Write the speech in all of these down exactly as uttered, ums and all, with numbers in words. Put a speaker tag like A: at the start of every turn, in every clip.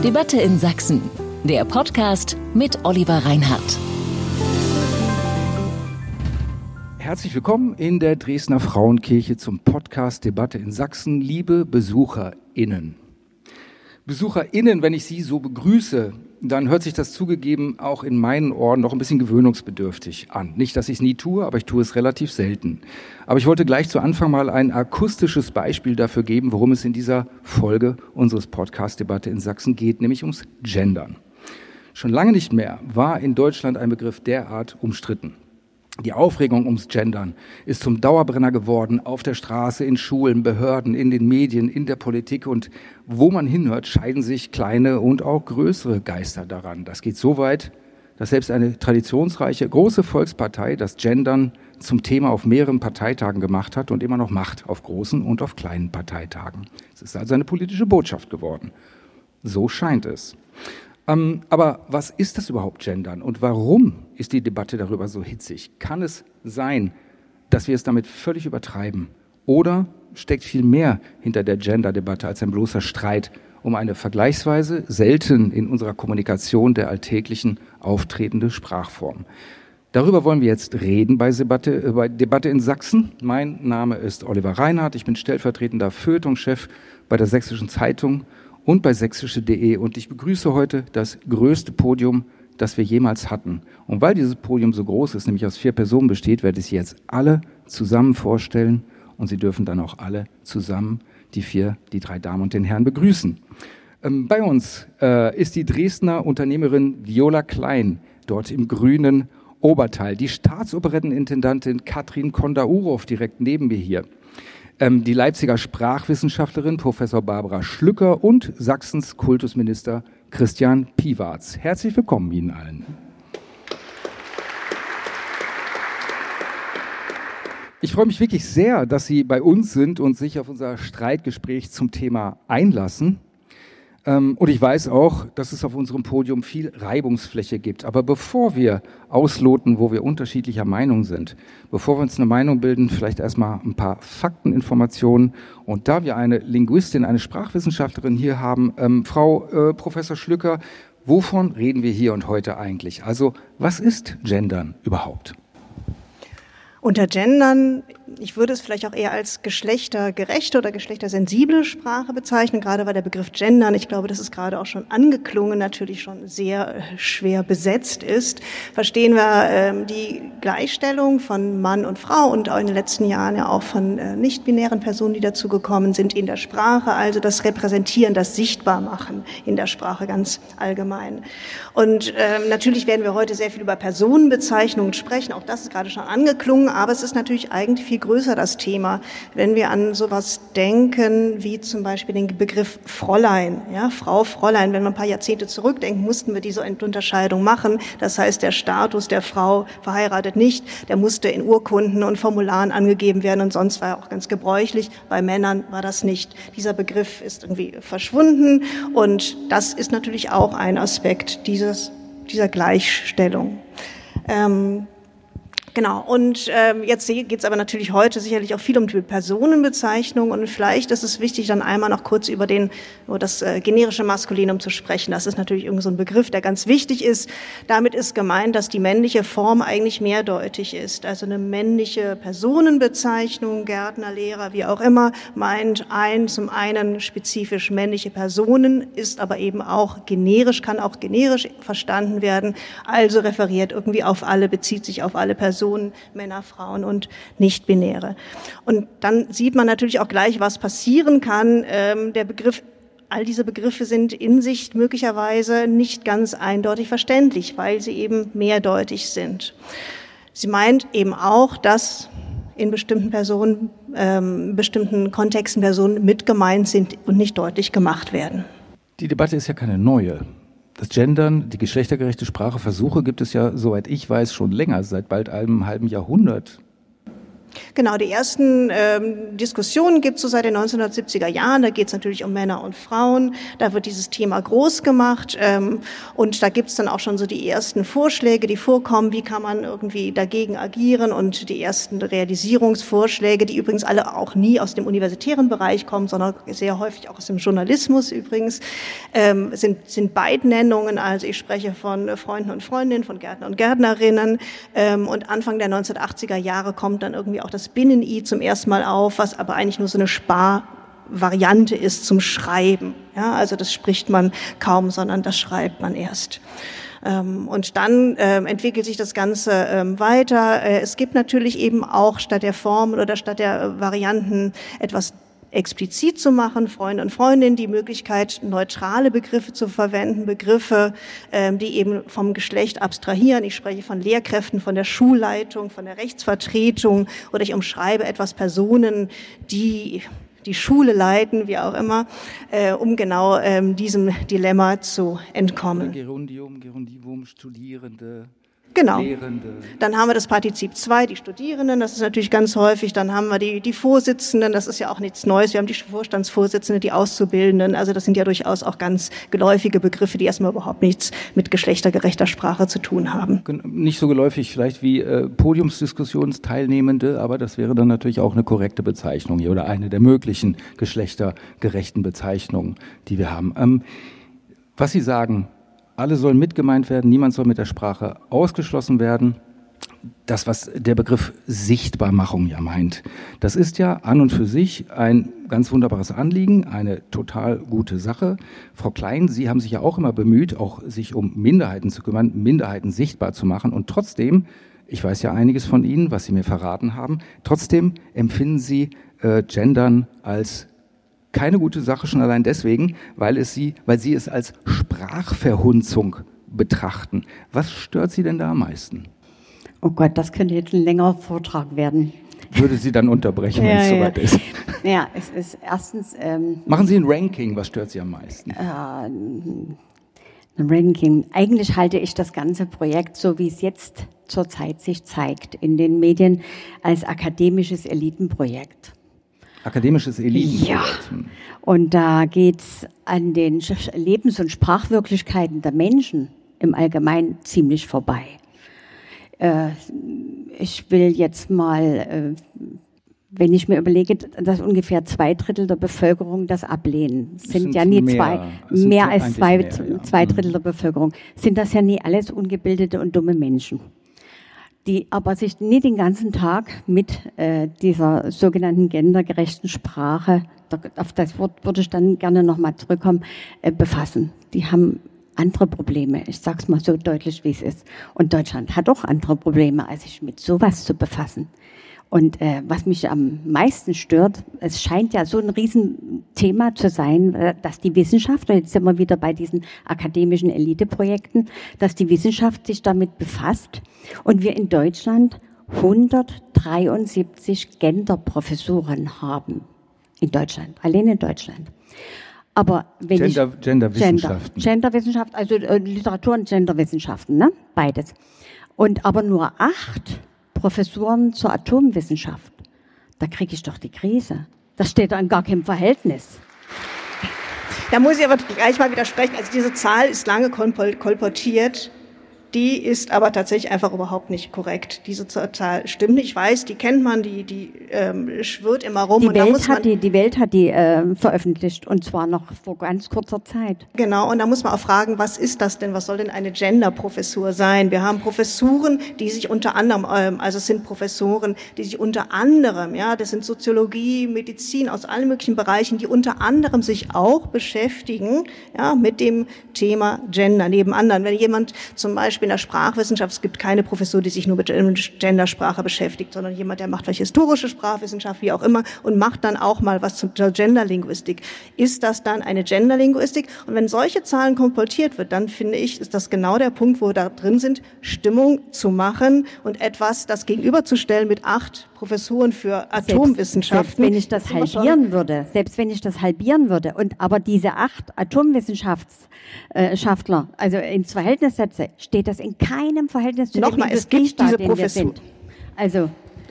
A: Debatte in Sachsen, der Podcast mit Oliver Reinhardt.
B: Herzlich willkommen in der Dresdner Frauenkirche zum Podcast Debatte in Sachsen, liebe BesucherInnen. BesucherInnen, wenn ich Sie so begrüße, dann hört sich das zugegeben auch in meinen Ohren noch ein bisschen gewöhnungsbedürftig an. Nicht, dass ich es nie tue, aber ich tue es relativ selten. Aber ich wollte gleich zu Anfang mal ein akustisches Beispiel dafür geben, worum es in dieser Folge unseres Podcast Debatte in Sachsen geht, nämlich ums Gendern. Schon lange nicht mehr war in Deutschland ein Begriff derart umstritten. Die Aufregung ums Gendern ist zum Dauerbrenner geworden, auf der Straße, in Schulen, Behörden, in den Medien, in der Politik, und wo man hinhört, scheiden sich kleine und auch größere Geister daran. Das geht so weit, dass selbst eine traditionsreiche, große Volkspartei das Gendern zum Thema auf mehreren Parteitagen gemacht hat und immer noch macht, auf großen und auf kleinen Parteitagen. Es ist also eine politische Botschaft geworden. So scheint es. Ähm, aber was ist das überhaupt, Gendern? Und warum ist die Debatte darüber so hitzig? Kann es sein, dass wir es damit völlig übertreiben? Oder steckt viel mehr hinter der Gender-Debatte als ein bloßer Streit um eine vergleichsweise selten in unserer Kommunikation der alltäglichen auftretende Sprachform? Darüber wollen wir jetzt reden bei Debatte, bei Debatte in Sachsen. Mein Name ist Oliver Reinhardt, ich bin stellvertretender Feuilletonchef bei der Sächsischen Zeitung und bei sächsische punkt de, und ich begrüße heute das größte Podium, das wir jemals hatten. Und weil dieses Podium so groß ist, nämlich aus vier Personen besteht, werde ich Sie jetzt alle zusammen vorstellen, und Sie dürfen dann auch alle zusammen die vier, die drei Damen und den Herrn begrüßen. Ähm, bei uns äh, ist die Dresdner Unternehmerin Viola Klein, dort im grünen Oberteil, die Staatsoperettenintendantin Katrin Kondaurov direkt neben mir hier, ähm, die Leipziger Sprachwissenschaftlerin Professor Barbara Schlücker und Sachsens Kultusminister Christian Piwarz. Herzlich willkommen Ihnen allen. Ich freue mich wirklich sehr, dass Sie bei uns sind und sich auf unser Streitgespräch zum Thema einlassen. Und ich weiß auch, dass es auf unserem Podium viel Reibungsfläche gibt. Aber bevor wir ausloten, wo wir unterschiedlicher Meinung sind, bevor wir uns eine Meinung bilden, vielleicht erstmal ein paar Fakteninformationen. Und da wir eine Linguistin, eine Sprachwissenschaftlerin hier haben, ähm, Frau äh, Professor Schlücker, wovon reden wir hier und heute eigentlich? Also, was ist Gendern überhaupt?
C: Unter Gendern, ich würde es vielleicht auch eher als geschlechtergerechte oder geschlechtersensible Sprache bezeichnen, gerade weil der Begriff Gendern, ich glaube, das ist gerade auch schon angeklungen, natürlich schon sehr schwer besetzt ist. Verstehen wir ähm, die Gleichstellung von Mann und Frau und auch in den letzten Jahren ja auch von äh, nicht-binären Personen, die dazugekommen sind in der Sprache, also das Repräsentieren, das Sichtbarmachen in der Sprache ganz allgemein. Und ähm, natürlich werden wir heute sehr viel über Personenbezeichnungen sprechen, auch das ist gerade schon angeklungen, aber es ist natürlich eigentlich viel größer, das Thema. Wenn wir an sowas denken, wie zum Beispiel den Begriff Fräulein, ja, Frau, Fräulein, wenn wir ein paar Jahrzehnte zurückdenken, mussten wir diese Unterscheidung machen. Das heißt, der Status der Frau, verheiratet nicht, der musste in Urkunden und Formularen angegeben werden, und sonst war er auch ganz gebräuchlich. Bei Männern war das nicht. Dieser Begriff ist irgendwie verschwunden, und das ist natürlich auch ein Aspekt dieses, dieser Gleichstellung. Ähm, Genau, und ähm, jetzt geht es aber natürlich heute sicherlich auch viel um die Personenbezeichnung, und vielleicht ist es wichtig, dann einmal noch kurz über den über das äh, generische Maskulinum zu sprechen. Das ist natürlich irgendwie so ein Begriff, der ganz wichtig ist. Damit ist gemeint, dass die männliche Form eigentlich mehrdeutig ist. Also eine männliche Personenbezeichnung, Gärtner, Lehrer, wie auch immer, meint ein zum einen spezifisch männliche Personen, ist aber eben auch generisch, kann auch generisch verstanden werden, also referiert irgendwie auf alle, bezieht sich auf alle Personen. Männer, Frauen und Nicht-Binäre. Und dann sieht man natürlich auch gleich, was passieren kann. Ähm, der Begriff, all diese Begriffe sind in sich möglicherweise nicht ganz eindeutig verständlich, weil sie eben mehrdeutig sind. Sie meint eben auch, dass in bestimmten Personen, ähm, bestimmten Kontexten Personen mit gemeint sind und nicht deutlich gemacht werden.
B: Die Debatte ist ja keine neue. Das Gendern, die geschlechtergerechte Sprache, Versuche gibt es ja, soweit ich weiß, schon länger, seit bald einem halben Jahrhundert.
C: Genau, die ersten ähm, Diskussionen gibt es so seit den neunzehnhundertsiebziger Jahren. Da geht es natürlich um Männer und Frauen. Da wird dieses Thema groß gemacht. Ähm, und da gibt es dann auch schon so die ersten Vorschläge, die vorkommen. Wie kann man irgendwie dagegen agieren? Und die ersten Realisierungsvorschläge, die übrigens alle auch nie aus dem universitären Bereich kommen, sondern sehr häufig auch aus dem Journalismus übrigens, ähm, sind, sind Beidnennungen. Also ich spreche von Freunden und Freundinnen, von Gärtner und Gärtnerinnen. Ähm, und Anfang der neunzehnhundertachtziger Jahre kommt dann irgendwie auch das Binnen-I zum ersten Mal auf, was aber eigentlich nur so eine Sparvariante ist zum Schreiben. Ja, also das spricht man kaum, sondern das schreibt man erst. Ähm, und dann ähm, entwickelt sich das Ganze ähm, weiter. Äh, es gibt natürlich eben auch statt der Formen oder statt der äh, Varianten etwas explizit zu machen, Freunde und Freundinnen, die Möglichkeit, neutrale Begriffe zu verwenden, Begriffe, ähm, die eben vom Geschlecht abstrahieren. Ich spreche von Lehrkräften, von der Schulleitung, von der Rechtsvertretung oder ich umschreibe etwas Personen, die die Schule leiten, wie auch immer, äh, um genau ähm, diesem Dilemma zu entkommen.
B: Gerundium, Gerundivum, Studierende.
C: Genau.
B: Lehrende.
C: Dann haben wir das Partizip zwei, die Studierenden, das ist natürlich ganz häufig. Dann haben wir die, die Vorsitzenden, das ist ja auch nichts Neues. Wir haben die Vorstandsvorsitzenden, die Auszubildenden. Also das sind ja durchaus auch ganz geläufige Begriffe, die erstmal überhaupt nichts mit geschlechtergerechter Sprache zu tun haben.
B: Nicht so geläufig vielleicht wie äh, Podiumsdiskussionsteilnehmende, aber das wäre dann natürlich auch eine korrekte Bezeichnung hier oder eine der möglichen geschlechtergerechten Bezeichnungen, die wir haben. Ähm, was Sie sagen, alle sollen mitgemeint werden, niemand soll mit der Sprache ausgeschlossen werden. Das, was der Begriff Sichtbarmachung ja meint, das ist ja an und für sich ein ganz wunderbares Anliegen, eine total gute Sache. Frau Klein, Sie haben sich ja auch immer bemüht, auch sich um Minderheiten zu kümmern, Minderheiten sichtbar zu machen. Und trotzdem, ich weiß ja einiges von Ihnen, was Sie mir verraten haben, trotzdem empfinden Sie äh, Gendern als keine gute Sache, schon allein deswegen, weil es sie, weil sie es als Sprachverhunzung betrachten. Was stört Sie denn da am meisten?
D: Oh Gott, das könnte jetzt ein längerer Vortrag werden.
B: Würde Sie dann unterbrechen, wenn
D: ja,
B: es
D: ja.
B: soweit ist.
D: Ja, es ist erstens... Ähm,
B: Machen Sie ein Ranking, was stört Sie am meisten?
D: Äh, ein Ranking. Eigentlich halte ich das ganze Projekt, so wie es jetzt zurzeit sich zeigt, in den Medien als akademisches Elitenprojekt.
B: Akademisches Elitenprojekt.
D: Ja, und da geht's an den Lebens- und Sprachwirklichkeiten der Menschen im Allgemeinen ziemlich vorbei. Äh, ich will jetzt mal, äh, wenn ich mir überlege, dass ungefähr zwei Drittel der Bevölkerung das ablehnen, sind, sind ja nie mehr, zwei, mehr als zwei, mehr, ja. zwei Drittel der Bevölkerung, sind das ja nie alles ungebildete und dumme Menschen, die aber sich nie den ganzen Tag mit äh, dieser sogenannten gendergerechten Sprache, auf das Wort würde ich dann gerne nochmal zurückkommen, äh, befassen. Die haben andere Probleme. Ich sag's mal so deutlich, wie es ist. Und Deutschland hat auch andere Probleme, als sich mit sowas zu befassen. Und äh, was mich am meisten stört, es scheint ja so ein Riesenthema zu sein, äh, dass die Wissenschaft, und jetzt sind wir wieder bei diesen akademischen Eliteprojekten, dass die Wissenschaft sich damit befasst und wir in Deutschland hundertdreiundsiebzig Genderprofessuren haben. In Deutschland, allein in Deutschland. Aber wenn
B: Gender,
D: ich,
B: Genderwissenschaften.
D: Gender, Genderwissenschaft, also äh, Literatur und Genderwissenschaften, ne? Beides. Und aber nur acht Professuren zur Atomwissenschaft. Da kriege ich doch die Krise. Das steht da in gar keinem Verhältnis.
C: Da muss ich aber gleich mal widersprechen. Also diese Zahl ist lange kolportiert. Die ist aber tatsächlich einfach überhaupt nicht korrekt. Diese Zahl stimmt nicht. Ich weiß, die kennt man, die, die ähm, schwirrt immer rum.
D: Die,
C: und
D: Welt,
C: da muss man,
D: hat die, die Welt hat die äh, veröffentlicht und zwar noch vor ganz kurzer Zeit.
C: Genau, und da muss man auch fragen, was ist das denn? Was soll denn eine Gender-Professur sein? Wir haben Professuren, die sich unter anderem, ähm, also es sind Professoren, die sich unter anderem, ja, das sind Soziologie, Medizin, aus allen möglichen Bereichen, die unter anderem sich auch beschäftigen, ja, mit dem Thema Gender, neben anderen. Wenn jemand zum Beispiel in der Sprachwissenschaft, es gibt keine Professur, die sich nur mit Gendersprache beschäftigt, sondern jemand, der macht vielleicht historische Sprachwissenschaft, wie auch immer, und macht dann auch mal was zur Genderlinguistik. Ist das dann eine Genderlinguistik? Und wenn solche Zahlen kolportiert wird, dann finde ich, ist das genau der Punkt, wo wir da drin sind, Stimmung zu machen und etwas, das gegenüberzustellen mit acht Professuren für Atomwissenschaften.
D: Selbst, selbst wenn ich das halbieren würde, selbst wenn ich das halbieren würde und aber diese acht Atomwissenschaftler, also ins Verhältnis setze, steht das in keinem Verhältnis zu
C: Nochmal,
D: dem
C: es gibt diese
D: Industriestaat, den wir
C: Professur.
D: sind. Also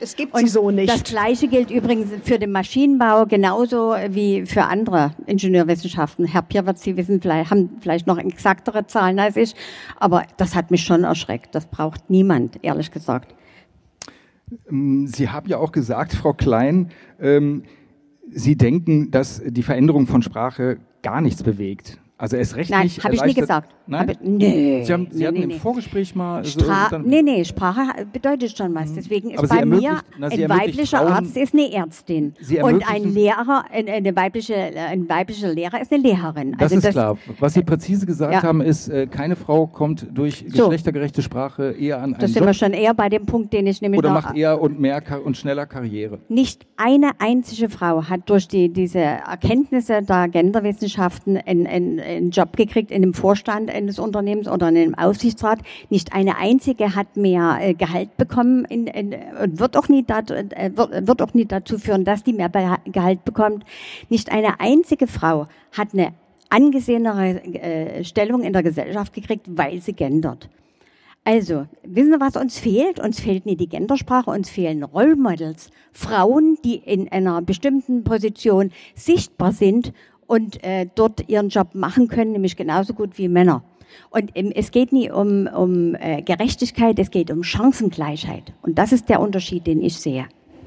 C: Es gibt sie so nicht.
D: Das Gleiche gilt übrigens für den Maschinenbau genauso wie für andere Ingenieurwissenschaften. Herr Pirwitz, Sie wissen vielleicht, haben vielleicht noch exaktere Zahlen als ich, aber das hat mich schon erschreckt. Das braucht niemand, ehrlich gesagt.
B: Sie haben ja auch gesagt, Frau Klein, ähm, Sie denken, dass die Veränderung von Sprache gar nichts bewegt. Also erst recht
D: Nein,
B: nicht
D: habe ich nie gesagt.
B: Nein?
D: Ich, nee,
B: Sie, haben, Sie
D: nee,
B: hatten
D: nee,
B: im
D: nee.
B: Vorgespräch mal...
D: Stra-
B: so,
D: nee, nee, Sprache bedeutet schon was. Deswegen ist
B: Aber Sie
D: bei mir
B: ermöglicht- na, Sie
D: ein
B: ermöglicht
D: weiblicher
B: Frauen-
D: Arzt ist eine Ärztin.
B: Sie
D: Und
B: ermöglichen-
D: ein Lehrer, eine, eine weibliche, ein weiblicher Lehrer ist eine Lehrerin.
B: Das
D: Also
B: ist klar. Was Sie präzise gesagt
D: Ja.
B: haben, ist, äh, keine Frau kommt durch
D: So.
B: geschlechtergerechte Sprache eher an einen
D: Das sind
B: Job
D: wir schon eher bei dem Punkt, den ich nämlich
B: oder
D: noch...
B: macht eher und mehr Kar- und schneller Karriere.
D: Nicht eine einzige Frau hat durch die, diese Erkenntnisse der Genderwissenschaften einen, einen, einen Job gekriegt in dem Vorstand eines Unternehmens oder in einem Aufsichtsrat. Nicht eine einzige hat mehr äh, Gehalt bekommen in, in, und wird auch, nie dat, äh, wird, wird auch nie dazu führen, dass die mehr Be- Gehalt bekommt. Nicht eine einzige Frau hat eine angesehenere äh, Stellung in der Gesellschaft gekriegt, weil sie gendert. Also, wissen Sie, was uns fehlt? Uns fehlt nicht die Gendersprache, uns fehlen Rollmodels. Frauen, die in einer bestimmten Position sichtbar sind und äh, dort ihren Job machen können, nämlich genauso gut wie Männer. Und ähm, es geht nie um, um äh, Gerechtigkeit, es geht um Chancengleichheit. Und das ist der Unterschied, den ich sehe.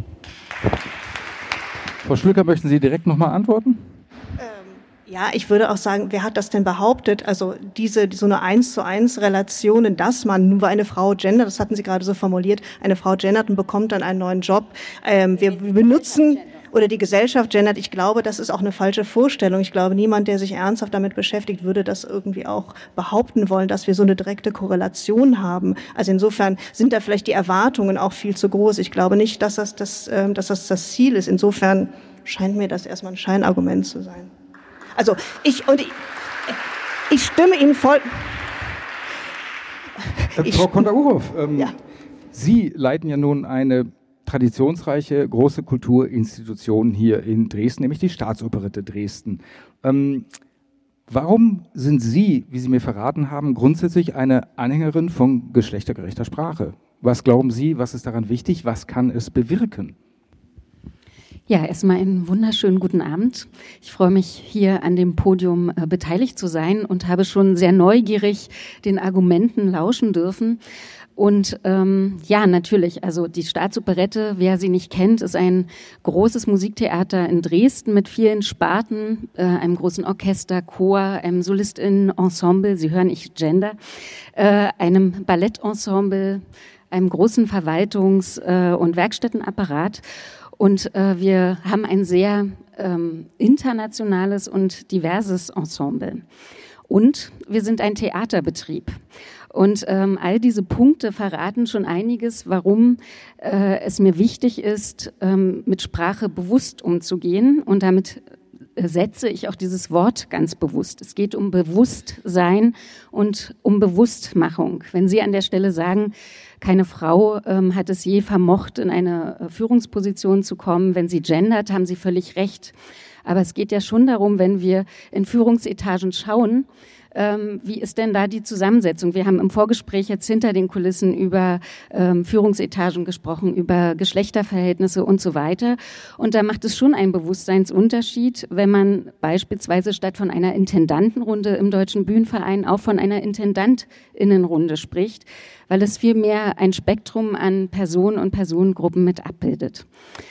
B: Frau Schlücker, möchten Sie direkt nochmal antworten?
C: Ja, ich würde auch sagen, wer hat das denn behauptet? Also diese so eine eins zu eins Relation, dass man nur weil eine Frau gendert, das hatten Sie gerade so formuliert, eine Frau gendert und bekommt dann einen neuen Job. Ähm, wir benutzen oder die Gesellschaft gendert. Ich glaube, das ist auch eine falsche Vorstellung. Ich glaube, niemand, der sich ernsthaft damit beschäftigt, würde das irgendwie auch behaupten wollen, dass wir so eine direkte Korrelation haben. Also insofern sind da vielleicht die Erwartungen auch viel zu groß. Ich glaube nicht, dass das das, ähm, dass das, das Ziel ist. Insofern scheint mir das erstmal ein Scheinargument zu sein. Also ich und ich, ich stimme Ihnen voll.
B: Äh, Frau Konter-Uroff, ähm,
C: Ja.
B: Sie leiten ja nun eine traditionsreiche große Kulturinstitution hier in Dresden, nämlich die Staatsoperette Dresden. Ähm, warum sind Sie, wie Sie mir verraten haben, grundsätzlich eine Anhängerin von geschlechtergerechter Sprache? Was glauben Sie, was ist daran wichtig? Was kann es bewirken?
E: Ja, erstmal einen wunderschönen guten Abend. Ich freue mich, hier an dem Podium äh, beteiligt zu sein und habe schon sehr neugierig den Argumenten lauschen dürfen. Und ähm, ja, natürlich, also die Staatsoperette, wer sie nicht kennt, ist ein großes Musiktheater in Dresden mit vielen Sparten, äh, einem großen Orchester, Chor, einem Solistinnen-Ensemble, Sie hören, ich gender, äh, einem Ballettensemble, einem großen Verwaltungs- äh, und Werkstättenapparat. Und äh, wir haben ein sehr ähm, internationales und diverses Ensemble. Und wir sind ein Theaterbetrieb. Und ähm, all diese Punkte verraten schon einiges, warum äh, es mir wichtig ist, ähm, mit Sprache bewusst umzugehen. Und damit setze ich auch dieses Wort ganz bewusst. Es geht um Bewusstsein und um Bewusstmachung. Wenn Sie an der Stelle sagen, keine Frau ähm, hat es je vermocht, in eine äh, Führungsposition zu kommen, wenn sie gendert, haben Sie völlig recht. Aber es geht ja schon darum, wenn wir in Führungsetagen schauen, ähm, wie ist denn da die Zusammensetzung? Wir haben im Vorgespräch jetzt hinter den Kulissen über ähm, Führungsetagen gesprochen, über Geschlechterverhältnisse und so weiter. Und da macht es schon einen Bewusstseinsunterschied, wenn man beispielsweise statt von einer Intendantenrunde im Deutschen Bühnenverein auch von einer Intendantinnenrunde spricht, weil es viel mehr ein Spektrum an Personen und Personengruppen mit abbildet.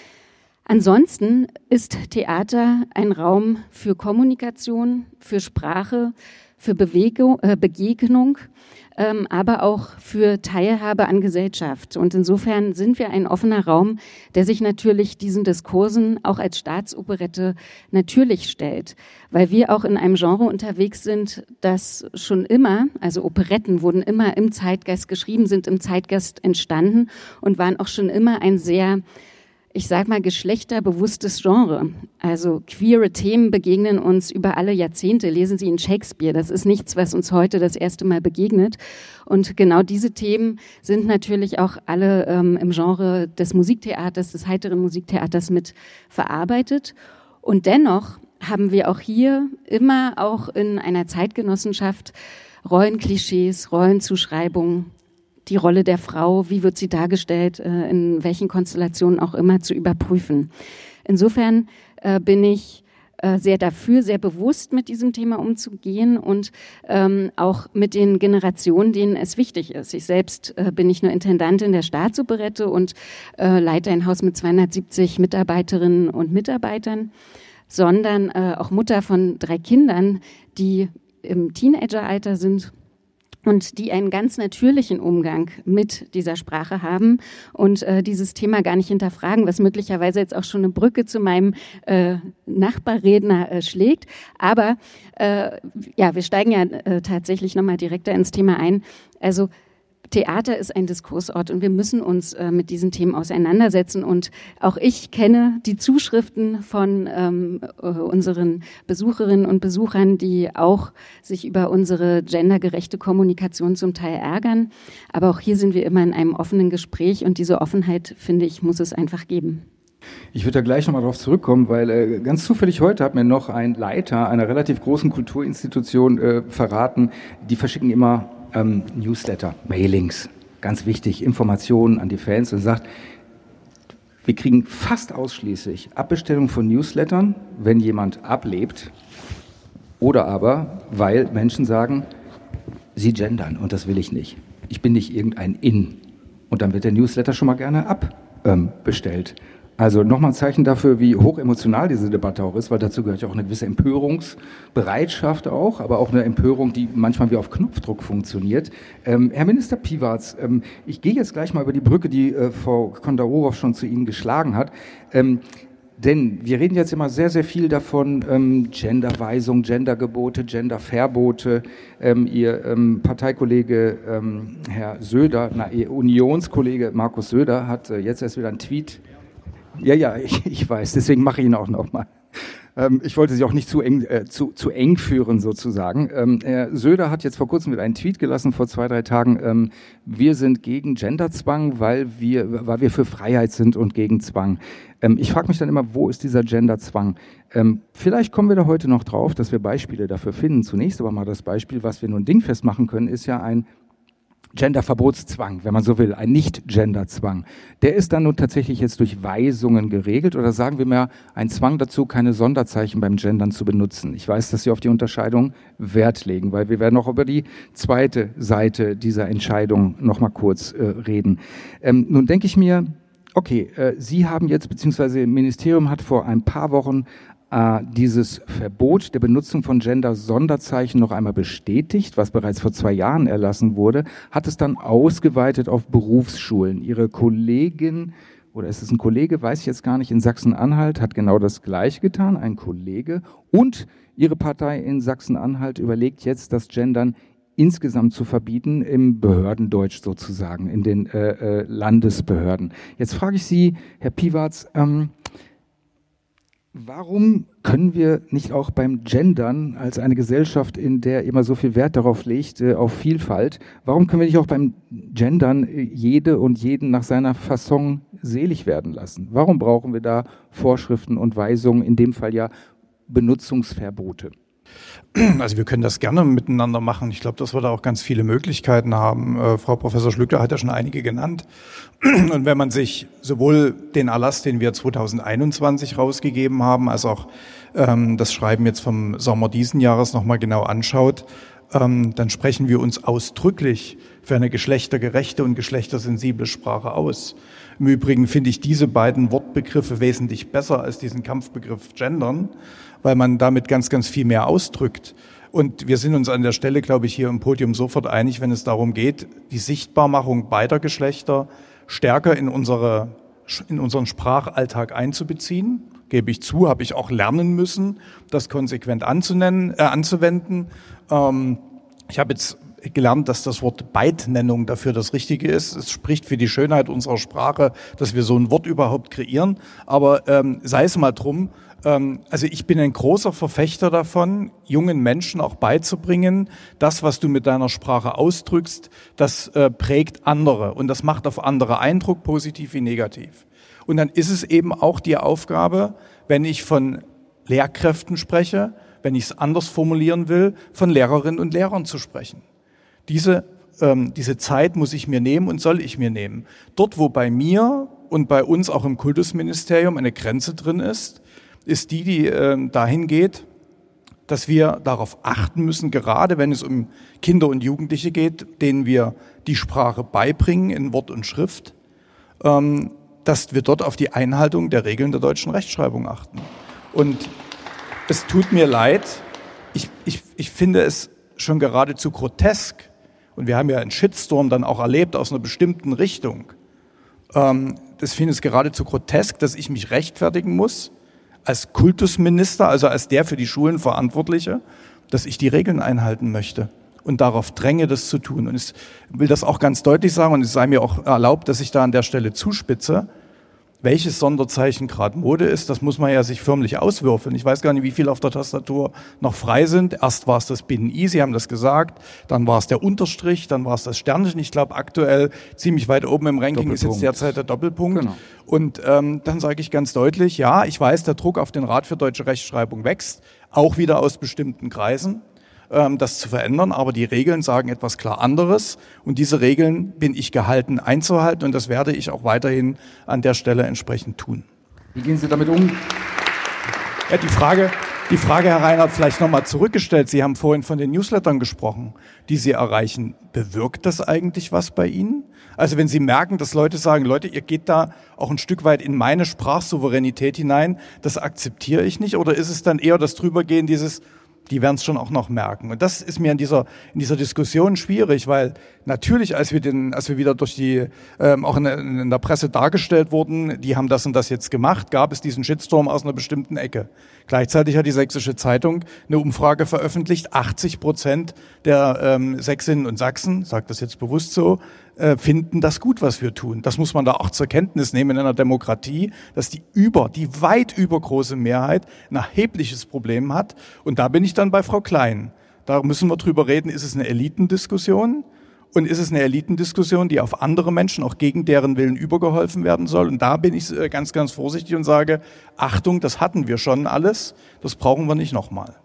E: Ansonsten ist Theater ein Raum für Kommunikation, für Sprache, für Bewegung, äh, Begegnung, ähm, aber auch für Teilhabe an Gesellschaft. Und insofern sind wir ein offener Raum, der sich natürlich diesen Diskursen auch als Staatsoperette natürlich stellt, weil wir auch in einem Genre unterwegs sind, das schon immer, also Operetten wurden immer im Zeitgeist geschrieben, sind im Zeitgeist entstanden und waren auch schon immer ein sehr, ich sag mal, geschlechterbewusstes Genre. Also queere Themen begegnen uns über alle Jahrzehnte. Lesen Sie in Shakespeare. Das ist nichts, was uns heute das erste Mal begegnet. Und genau diese Themen sind natürlich auch alle ähm, im Genre des Musiktheaters, des heiteren Musiktheaters mit verarbeitet. Und dennoch haben wir auch hier immer auch in einer Zeitgenossenschaft Rollenklischees, Rollenzuschreibungen, die Rolle der Frau, wie wird sie dargestellt, äh, in welchen Konstellationen auch immer, zu überprüfen. Insofern äh, bin ich äh, sehr dafür, sehr bewusst mit diesem Thema umzugehen und ähm, auch mit den Generationen, denen es wichtig ist. Ich selbst äh, bin nicht nur Intendantin der Staatsoperette und äh, leite ein Haus mit zweihundertsiebzig Mitarbeiterinnen und Mitarbeitern, sondern äh, auch Mutter von drei Kindern, die im Teenageralter sind und die einen ganz natürlichen Umgang mit dieser Sprache haben und äh, dieses Thema gar nicht hinterfragen, was möglicherweise jetzt auch schon eine Brücke zu meinem äh, Nachbarredner äh, schlägt. Aber äh, ja, wir steigen ja äh, tatsächlich nochmal direkter ins Thema ein. Also Theater ist ein Diskursort und wir müssen uns äh, mit diesen Themen auseinandersetzen. Und auch ich kenne die Zuschriften von ähm, äh, unseren Besucherinnen und Besuchern, die auch sich über unsere gendergerechte Kommunikation zum Teil ärgern. Aber auch hier sind wir immer in einem offenen Gespräch und diese Offenheit, finde ich, muss es einfach geben.
B: Ich würde da gleich nochmal drauf zurückkommen, weil äh, ganz zufällig heute hat mir noch ein Leiter einer relativ großen Kulturinstitution äh, verraten, die verschicken immer ähm, Newsletter, Mailings, ganz wichtig, Informationen an die Fans und sagt, wir kriegen fast ausschließlich Abbestellung von Newslettern, wenn jemand ablebt oder aber, weil Menschen sagen, sie gendern und das will ich nicht. Ich bin nicht irgendein In. Und dann wird der Newsletter schon mal gerne abbestellt. Ähm, Also nochmal ein Zeichen dafür, wie hochemotional diese Debatte auch ist, weil dazu gehört ja auch eine gewisse Empörungsbereitschaft auch, aber auch eine Empörung, die manchmal wie auf Knopfdruck funktioniert. Ähm, Herr Minister Piwarz, ähm, ich gehe jetzt gleich mal über die Brücke, die äh, Frau Kondarorow schon zu Ihnen geschlagen hat. Ähm, denn wir reden jetzt immer sehr, sehr viel davon, ähm, Genderweisung, Gendergebote, Genderverbote. Ähm, Ihr ähm, Parteikollege ähm, Herr Söder, na, Ihr Unionskollege Markus Söder hat äh, jetzt erst wieder einen Tweet. Ja, ja, ich, ich weiß, deswegen mache ich ihn auch nochmal. Ähm, ich wollte Sie auch nicht zu eng, äh, zu, zu eng führen sozusagen. Ähm, Herr Söder hat jetzt vor kurzem wieder einen Tweet gelassen, vor zwei, drei Tagen. Ähm, wir sind gegen Genderzwang, weil wir, weil wir für Freiheit sind und gegen Zwang. Ähm, ich frage mich dann immer, wo ist dieser Genderzwang? Ähm, vielleicht kommen wir da heute noch drauf, dass wir Beispiele dafür finden. Zunächst aber mal das Beispiel, was wir nun dingfest machen können, ist ja ein Genderverbotszwang, wenn man so will, ein Nicht-Gender-Zwang. Der ist dann nun tatsächlich jetzt durch Weisungen geregelt oder sagen wir mal ein Zwang dazu, keine Sonderzeichen beim Gendern zu benutzen. Ich weiß, dass Sie auf die Unterscheidung Wert legen, weil wir werden noch über die zweite Seite dieser Entscheidung noch mal kurz äh, reden. Ähm, nun denke ich mir, okay, äh, Sie haben jetzt, beziehungsweise das Ministerium hat vor ein paar Wochen dieses Verbot der Benutzung von Gender-Sonderzeichen noch einmal bestätigt, was bereits vor zwei Jahren erlassen wurde, hat es dann ausgeweitet auf Berufsschulen. Ihre Kollegin, oder ist es ein Kollege, weiß ich jetzt gar nicht, in Sachsen-Anhalt hat genau das Gleiche getan, ein Kollege. Und Ihre Partei in Sachsen-Anhalt überlegt jetzt, das Gendern insgesamt zu verbieten, im Behördendeutsch sozusagen, in den äh, äh, Landesbehörden. Jetzt frage ich Sie, Herr Piwarz, ähm, warum können wir nicht auch beim Gendern als eine Gesellschaft, in der immer so viel Wert darauf legt, äh, auf Vielfalt, warum können wir nicht auch beim Gendern äh, jede und jeden nach seiner Fasson selig werden lassen? Warum brauchen wir da Vorschriften und Weisungen, in dem Fall ja Benutzungsverbote?
F: Also wir können das gerne miteinander machen. Ich glaube, dass wir da auch ganz viele Möglichkeiten haben. Äh, Frau Professor Schlückler hat ja schon einige genannt. Und wenn man sich sowohl den Erlass, den wir zweitausendeinundzwanzig rausgegeben haben, als auch ähm, das Schreiben jetzt vom Sommer diesen Jahres nochmal genau anschaut, ähm, dann sprechen wir uns ausdrücklich für eine geschlechtergerechte und geschlechtersensible Sprache aus. Im Übrigen finde ich diese beiden Wortbegriffe wesentlich besser als diesen Kampfbegriff Gendern, weil man damit ganz, ganz viel mehr ausdrückt. Und wir sind uns an der Stelle, glaube ich, hier im Podium sofort einig, wenn es darum geht, die Sichtbarmachung beider Geschlechter stärker in unsere, in unseren Sprachalltag einzubeziehen. Gebe ich zu, habe ich auch lernen müssen, das konsequent anzunennen, äh, anzuwenden. Ähm, ich habe jetzt gelernt, dass das Wort Beidnennung dafür das Richtige ist. Es spricht für die Schönheit unserer Sprache, dass wir so ein Wort überhaupt kreieren. Aber ähm, sei es mal drum. Ähm, also ich bin ein großer Verfechter davon, jungen Menschen auch beizubringen, das, was du mit deiner Sprache ausdrückst, das äh, prägt andere und das macht auf andere Eindruck, positiv wie negativ. Und dann ist es eben auch die Aufgabe, wenn ich von Lehrkräften spreche, wenn ich es anders formulieren will, von Lehrerinnen und Lehrern zu sprechen. Diese ähm, diese Zeit muss ich mir nehmen und soll ich mir nehmen. Dort, wo bei mir und bei uns auch im Kultusministerium eine Grenze drin ist, ist die, die äh, dahin geht, dass wir darauf achten müssen, gerade wenn es um Kinder und Jugendliche geht, denen wir die Sprache beibringen in Wort und Schrift, ähm, dass wir dort auf die Einhaltung der Regeln der deutschen Rechtschreibung achten. Und es tut mir leid, ich, ich, ich finde es schon geradezu grotesk, und wir haben ja einen Shitstorm dann auch erlebt aus einer bestimmten Richtung, ähm, das finde ich geradezu grotesk, dass ich mich rechtfertigen muss, als Kultusminister, also als der für die Schulen Verantwortliche, dass ich die Regeln einhalten möchte und darauf dränge, das zu tun. Und ich will das auch ganz deutlich sagen, und es sei mir auch erlaubt, dass ich da an der Stelle zuspitze. Welches Sonderzeichen gerade Mode ist, das muss man ja sich förmlich auswürfeln. Ich weiß gar nicht, wie viel auf der Tastatur noch frei sind. Erst war es das Binnen-I, Sie haben das gesagt, dann war es der Unterstrich, dann war es das Sternchen. Ich glaube, aktuell ziemlich weit oben im Ranking ist jetzt derzeit der Doppelpunkt. Genau. Und ähm, dann sage ich ganz deutlich, ja, ich weiß, der Druck auf den Rat für deutsche Rechtschreibung wächst, auch wieder aus bestimmten Kreisen, ähm, das zu verändern. Aber die Regeln sagen etwas klar anderes. Und diese Regeln bin ich gehalten einzuhalten. Und das werde ich auch weiterhin an der Stelle entsprechend tun.
B: Wie gehen Sie damit um?
F: Ja, die Frage, die Frage, Herr Reinhardt, vielleicht nochmal zurückgestellt. Sie haben vorhin von den Newslettern gesprochen, die Sie erreichen. Bewirkt das eigentlich was bei Ihnen? Also wenn Sie merken, dass Leute sagen, Leute, ihr geht da auch ein Stück weit in meine Sprachsouveränität hinein, das akzeptiere ich nicht? Oder ist es dann eher das Drübergehen, dieses, die werden es schon auch noch merken? Und das ist mir in dieser in dieser Diskussion schwierig, weil natürlich, als wir den, als wir wieder durch die ähm, auch in der, in der Presse dargestellt wurden, die haben das und das jetzt gemacht, gab es diesen Shitstorm aus einer bestimmten Ecke. Gleichzeitig hat die Sächsische Zeitung eine Umfrage veröffentlicht: achtzig Prozent der ähm, Sächsinnen und Sachsen, sagt das jetzt bewusst so, äh, finden das gut, was wir tun. Das muss man da auch zur Kenntnis nehmen in einer Demokratie, dass die über, die weit übergroße Mehrheit ein erhebliches Problem hat. Und da bin ich dann bei Frau Klein. Da müssen wir drüber reden, ist es eine Elitendiskussion? Und ist es eine Elitendiskussion, die auf andere Menschen, auch gegen deren Willen, übergeholfen werden soll? Und da bin ich ganz, ganz vorsichtig und sage, Achtung, das hatten wir schon alles, das brauchen wir nicht nochmal.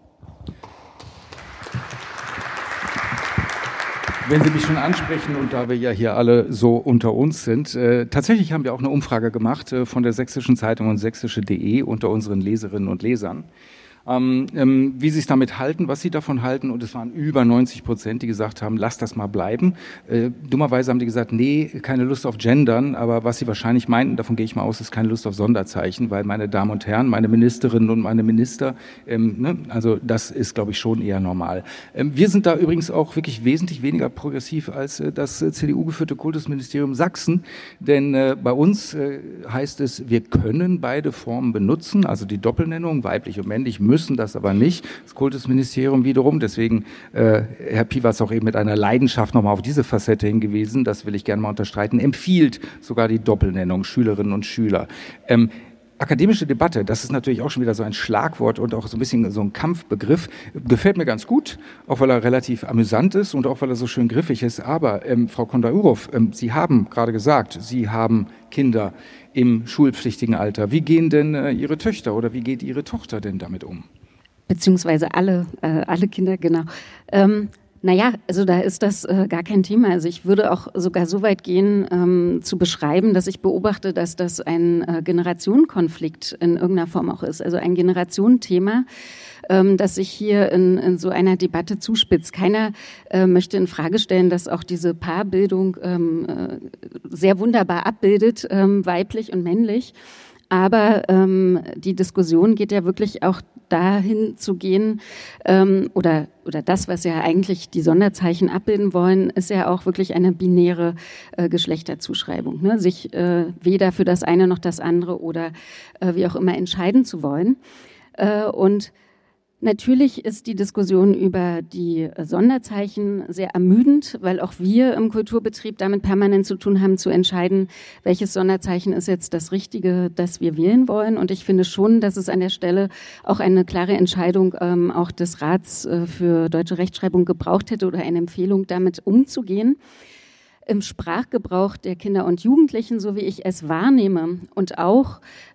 B: Wenn Sie mich schon ansprechen, und da wir ja hier alle so unter uns sind, äh, tatsächlich haben wir auch eine Umfrage gemacht äh, von der Sächsischen Zeitung und sächsische punkt de unter unseren Leserinnen und Lesern. Ähm, ähm, wie sie es damit halten, was sie davon halten, und es waren über neunzig Prozent, die gesagt haben, lass das mal bleiben. Äh, dummerweise haben die gesagt, nee, keine Lust auf Gendern, aber was sie wahrscheinlich meinten, davon gehe ich mal aus, ist keine Lust auf Sonderzeichen, weil, meine Damen und Herren, meine Ministerinnen und meine Minister, ähm, ne, also das ist, glaube ich, schon eher normal. Ähm, wir sind da übrigens auch wirklich wesentlich weniger progressiv als äh, das äh, C D U-geführte Kultusministerium Sachsen, denn äh, bei uns äh, heißt es, wir können beide Formen benutzen, also die Doppelnennung, weiblich und männlich, müssen das aber nicht. Das Kultusministerium wiederum, deswegen äh, Herr Piewatz auch eben mit einer Leidenschaft nochmal auf diese Facette hingewiesen, das will ich gerne mal unterstreiten, empfiehlt sogar die Doppelnennung Schülerinnen und Schüler. Ähm, Akademische Debatte, das ist natürlich auch schon wieder so ein Schlagwort und auch so ein bisschen so ein Kampfbegriff. Gefällt mir ganz gut, auch weil er relativ amüsant ist und auch weil er so schön griffig ist. Aber ähm, Frau Konda-Urow, ähm, Sie haben gerade gesagt, Sie haben Kinder im schulpflichtigen Alter. Wie gehen denn äh, Ihre Töchter oder wie geht Ihre Tochter denn damit um?
E: Beziehungsweise alle, äh, alle Kinder, genau. Ähm Naja, also da ist das äh, gar kein Thema. Also ich würde auch sogar so weit gehen, ähm, zu beschreiben, dass ich beobachte, dass das ein äh, Generationenkonflikt in irgendeiner Form auch ist. Also ein Generationenthema, ähm, das sich hier in, in so einer Debatte zuspitzt. Keiner äh, möchte in Frage stellen, dass auch diese Paarbildung ähm, äh, sehr wunderbar abbildet, ähm, weiblich und männlich. Aber ähm, die Diskussion geht ja wirklich auch dahin zu gehen, ähm, oder oder das, was ja eigentlich die Sonderzeichen abbilden wollen, ist ja auch wirklich eine binäre äh, Geschlechterzuschreibung, ne? Sich äh, weder für das eine noch das andere oder äh, wie auch immer entscheiden zu wollen. Äh, und natürlich ist die Diskussion über die Sonderzeichen sehr ermüdend, weil auch wir im Kulturbetrieb damit permanent zu tun haben, zu entscheiden, welches Sonderzeichen ist jetzt das Richtige, das wir wählen wollen. Und ich finde schon, dass es an der Stelle auch eine klare Entscheidung ähm, auch des Rats äh, für deutsche Rechtschreibung gebraucht hätte oder eine Empfehlung, damit umzugehen. Im Sprachgebrauch der Kinder und Jugendlichen, so wie ich es wahrnehme, und auch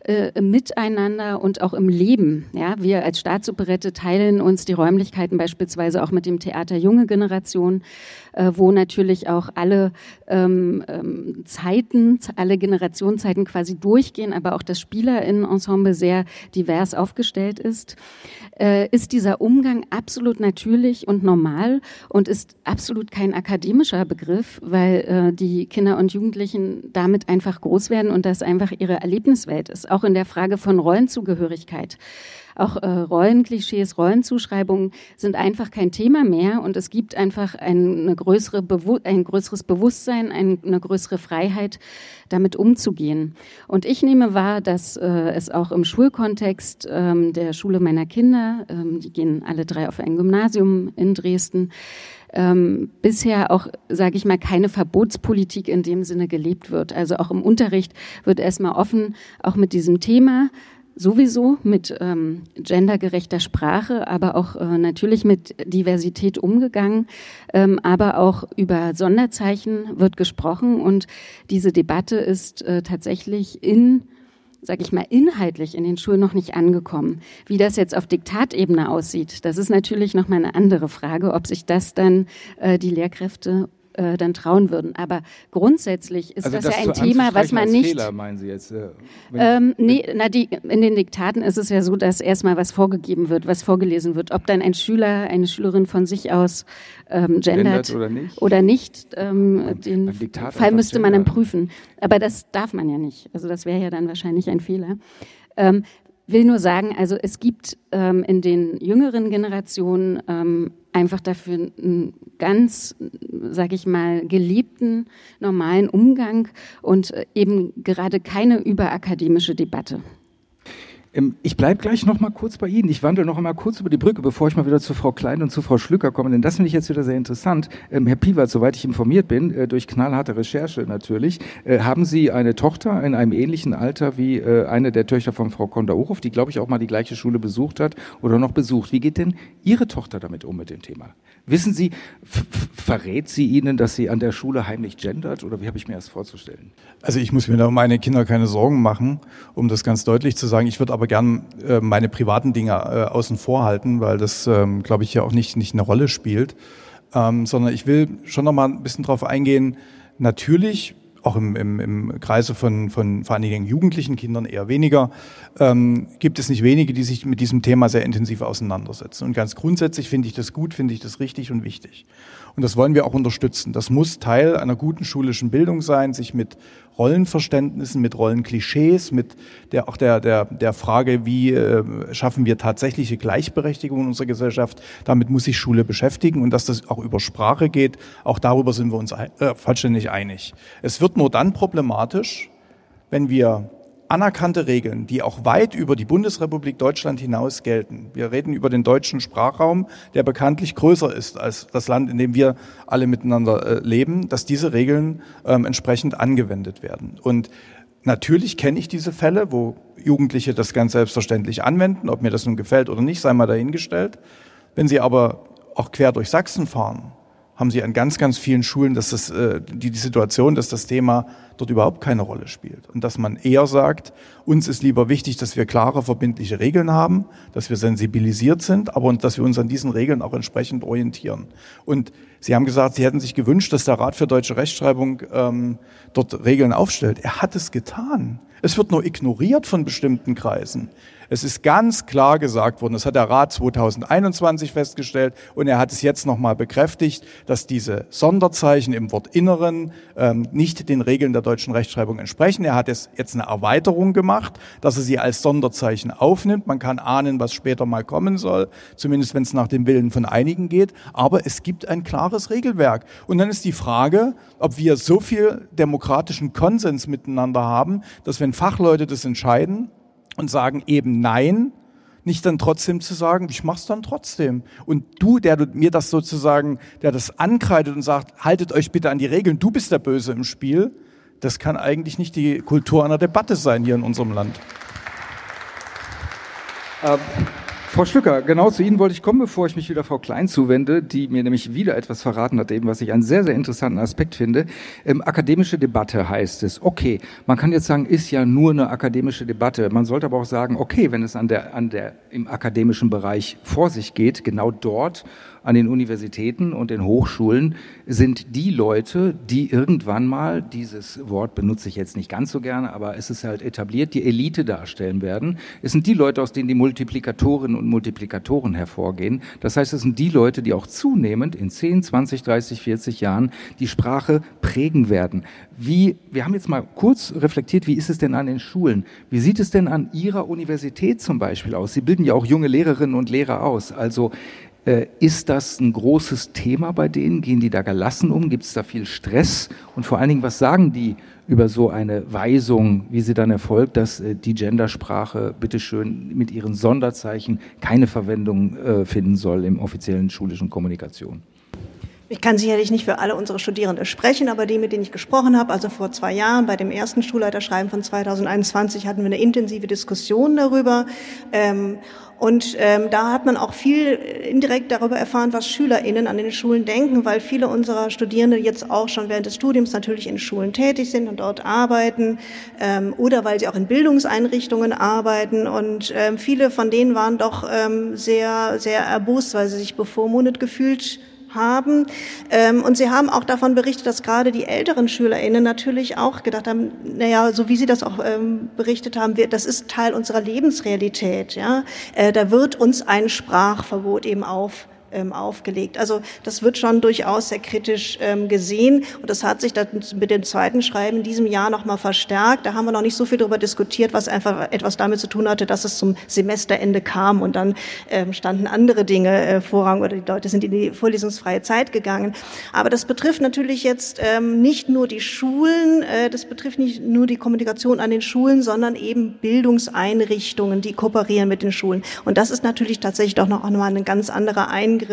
E: äh, im Miteinander und auch im Leben. Ja, wir als Staatsoperette teilen uns die Räumlichkeiten beispielsweise auch mit dem Theater Junge Generation, äh, wo natürlich auch alle ähm, ähm, Zeiten, alle Generationszeiten quasi durchgehen, aber auch das SpielerInnen-Ensemble sehr divers aufgestellt ist. Äh, ist dieser Umgang absolut natürlich und normal und ist absolut kein akademischer Begriff, weil äh, die Kinder und Jugendlichen damit einfach groß werden und das einfach ihre Erlebniswelt ist, auch in der Frage von Rollenzugehörigkeit. Auch äh, Rollenklischees, Rollenzuschreibungen sind einfach kein Thema mehr und es gibt einfach eine größere Bewu- ein größeres Bewusstsein, ein, eine größere Freiheit, damit umzugehen. Und ich nehme wahr, dass äh, es auch im Schulkontext ähm, der Schule meiner Kinder, ähm, die gehen alle drei auf ein Gymnasium in Dresden, ähm, bisher auch, sage ich mal, keine Verbotspolitik in dem Sinne gelebt wird. Also auch im Unterricht wird erstmal offen auch mit diesem Thema sowieso mit ähm, gendergerechter Sprache, aber auch äh, natürlich mit Diversität umgegangen, ähm, aber auch über Sonderzeichen wird gesprochen und diese Debatte ist äh, tatsächlich in, sag ich mal, inhaltlich in den Schulen noch nicht angekommen. Wie das jetzt auf Diktatebene aussieht, das ist natürlich noch mal eine andere Frage, ob sich das dann äh, die Lehrkräfte äh, dann trauen würden. Aber grundsätzlich ist
B: also
E: das,
B: das
E: ja ein Thema, was man nicht...
B: Fehler, meinen Sie jetzt? Äh,
E: ähm, nee, na die, in den Diktaten ist es ja so, dass erstmal was vorgegeben wird, was vorgelesen wird. Ob dann ein Schüler, eine Schülerin von sich aus ähm, gendert,
B: gendert oder nicht,
E: oder nicht ähm, den Fall müsste man dann prüfen. Aber das darf man ja nicht. Also das wäre ja dann wahrscheinlich ein Fehler. Ähm, will nur sagen, also es gibt ähm, in den jüngeren Generationen ähm, einfach dafür einen ganz, sag ich mal, gelebten, normalen Umgang und eben gerade keine überakademische Debatte.
B: Ich bleibe gleich noch mal kurz bei Ihnen. Ich wandle noch mal kurz über die Brücke, bevor ich mal wieder zu Frau Klein und zu Frau Schlücker komme, denn das finde ich jetzt wieder sehr interessant. Ähm, Herr Piewald, soweit ich informiert bin, äh, durch knallharte Recherche natürlich, äh, haben Sie eine Tochter in einem ähnlichen Alter wie äh, eine der Töchter von Frau Konda-Urow, die, glaube ich, auch mal die gleiche Schule besucht hat oder noch besucht. Wie geht denn Ihre Tochter damit um mit dem Thema? Wissen Sie, f- verrät sie Ihnen, dass sie an der Schule heimlich gendert oder wie habe ich mir das vorzustellen?
F: Also ich muss mir da um meine Kinder keine Sorgen machen, um das ganz deutlich zu sagen. Ich würde aber gern äh, meine privaten Dinge äh, außen vor halten, weil das, ähm, glaube ich, ja auch nicht, nicht eine Rolle spielt. Ähm, sondern ich will schon noch mal ein bisschen drauf eingehen. Natürlich, auch im, im, im Kreise von, von vor allen Dingen jugendlichen Kindern eher weniger, ähm, gibt es nicht wenige, die sich mit diesem Thema sehr intensiv auseinandersetzen. Und ganz grundsätzlich finde ich das gut, finde ich das richtig und wichtig. Und das wollen wir auch unterstützen. Das muss Teil einer guten schulischen Bildung sein, sich mit Rollenverständnissen, mit Rollenklischees, mit der, auch der, der, der Frage, wie äh, schaffen wir tatsächliche Gleichberechtigung in unserer Gesellschaft. Damit muss sich Schule beschäftigen und dass das auch über Sprache geht. Auch darüber sind wir uns ein, äh, vollständig einig. Es wird nur dann problematisch, wenn wir anerkannte Regeln, die auch weit über die Bundesrepublik Deutschland hinaus gelten. Wir reden über den deutschen Sprachraum, der bekanntlich größer ist als das Land, in dem wir alle miteinander äh, leben, dass diese Regeln ähm, entsprechend angewendet werden. Und natürlich kenne ich diese Fälle, wo Jugendliche das ganz selbstverständlich anwenden. Ob mir das nun gefällt oder nicht, sei mal dahingestellt. Wenn sie aber auch quer durch Sachsen fahren, haben sie an ganz, ganz vielen Schulen dass das, äh, die, die Situation, dass das Thema dort überhaupt keine Rolle spielt. Und dass man eher sagt, uns ist lieber wichtig, dass wir klare, verbindliche Regeln haben, dass wir sensibilisiert sind, aber und dass wir uns an diesen Regeln auch entsprechend orientieren. Und Sie haben gesagt, Sie hätten sich gewünscht, dass der Rat für deutsche Rechtschreibung ähm, dort Regeln aufstellt. Er hat es getan. Es wird nur ignoriert von bestimmten Kreisen. Es ist ganz klar gesagt worden, das hat der Rat zweitausendeinundzwanzig festgestellt und er hat es jetzt nochmal bekräftigt, dass diese Sonderzeichen im Wortinneren ähm, nicht den Regeln der deutschen Rechtschreibung entsprechen. Er hat es jetzt eine Erweiterung gemacht, dass er sie als Sonderzeichen aufnimmt. Man kann ahnen, was später mal kommen soll, zumindest wenn es nach dem Willen von einigen geht. Aber es gibt ein klares Regelwerk. Und dann ist die Frage, ob wir so viel demokratischen Konsens miteinander haben, dass wenn Fachleute das entscheiden, und sagen eben nein, nicht dann trotzdem zu sagen, ich mach's dann trotzdem. Und du, der du mir das sozusagen, der das ankreidet und sagt, haltet euch bitte an die Regeln, du bist der Böse im Spiel, das kann eigentlich nicht die Kultur einer Debatte sein hier in unserem Land.
B: Ähm, Frau Schlücker, genau zu Ihnen wollte ich kommen, bevor ich mich wieder Frau Klein zuwende, die mir nämlich wieder etwas verraten hat, eben was ich einen sehr, sehr interessanten Aspekt finde. Ähm, akademische Debatte heißt es. Okay, man kann jetzt sagen, ist ja nur eine akademische Debatte. Man sollte aber auch sagen, okay, wenn es an der, an der, im akademischen Bereich vor sich geht, genau dort an den Universitäten und den Hochschulen sind die Leute, die irgendwann mal, dieses Wort benutze ich jetzt nicht ganz so gerne, aber es ist halt etabliert, die Elite darstellen werden. Es sind die Leute, aus denen die Multiplikatorinnen und Multiplikatoren hervorgehen. Das heißt, es sind die Leute, die auch zunehmend in zehn, zwanzig, dreißig, vierzig Jahren die Sprache prägen werden. Wie, wir haben jetzt mal kurz reflektiert, wie ist es denn an den Schulen? Wie sieht es denn an Ihrer Universität zum Beispiel aus? Sie bilden ja auch junge Lehrerinnen und Lehrer aus. Also Äh, ist das ein großes Thema bei denen? Gehen die da gelassen um? Gibt es da viel Stress? Und vor allen Dingen, was sagen die über so eine Weisung, wie sie dann erfolgt, dass äh, die Gendersprache bitteschön mit ihren Sonderzeichen keine Verwendung äh, finden soll im offiziellen schulischen Kommunikation?
C: Ich kann sicherlich nicht für alle unsere Studierende sprechen, aber die, mit denen ich gesprochen habe, also vor zwei Jahren bei dem ersten Schulleiterschreiben von zweitausendeinundzwanzig hatten wir eine intensive Diskussion darüber. Ähm, Und ähm, da hat man auch viel indirekt darüber erfahren, was SchülerInnen an den Schulen denken, weil viele unserer Studierende jetzt auch schon während des Studiums natürlich in Schulen tätig sind und dort arbeiten ähm, oder weil sie auch in Bildungseinrichtungen arbeiten. Und ähm, viele von denen waren doch ähm, sehr, sehr erbost, weil sie sich bevormundet gefühlt haben. Ähm, und sie haben auch davon berichtet, dass gerade die älteren SchülerInnen natürlich auch gedacht haben, naja, so wie sie das auch ähm, berichtet haben, wir, das ist Teil unserer Lebensrealität. Ja, äh, da wird uns ein Sprachverbot eben auf aufgelegt. Also das wird schon durchaus sehr kritisch ähm, gesehen und das hat sich dann mit dem zweiten Schreiben in diesem Jahr nochmal verstärkt. Da haben wir noch nicht so viel darüber diskutiert, was einfach etwas damit zu tun hatte, dass es zum Semesterende kam und dann ähm, standen andere Dinge äh, Vorrang oder die Leute sind in die vorlesungsfreie Zeit gegangen. Aber das betrifft natürlich jetzt ähm, nicht nur die Schulen, äh, das betrifft nicht nur die Kommunikation an den Schulen, sondern eben Bildungseinrichtungen, die kooperieren mit den Schulen. Und das ist natürlich tatsächlich doch noch einmal ein ganz anderer Eingriff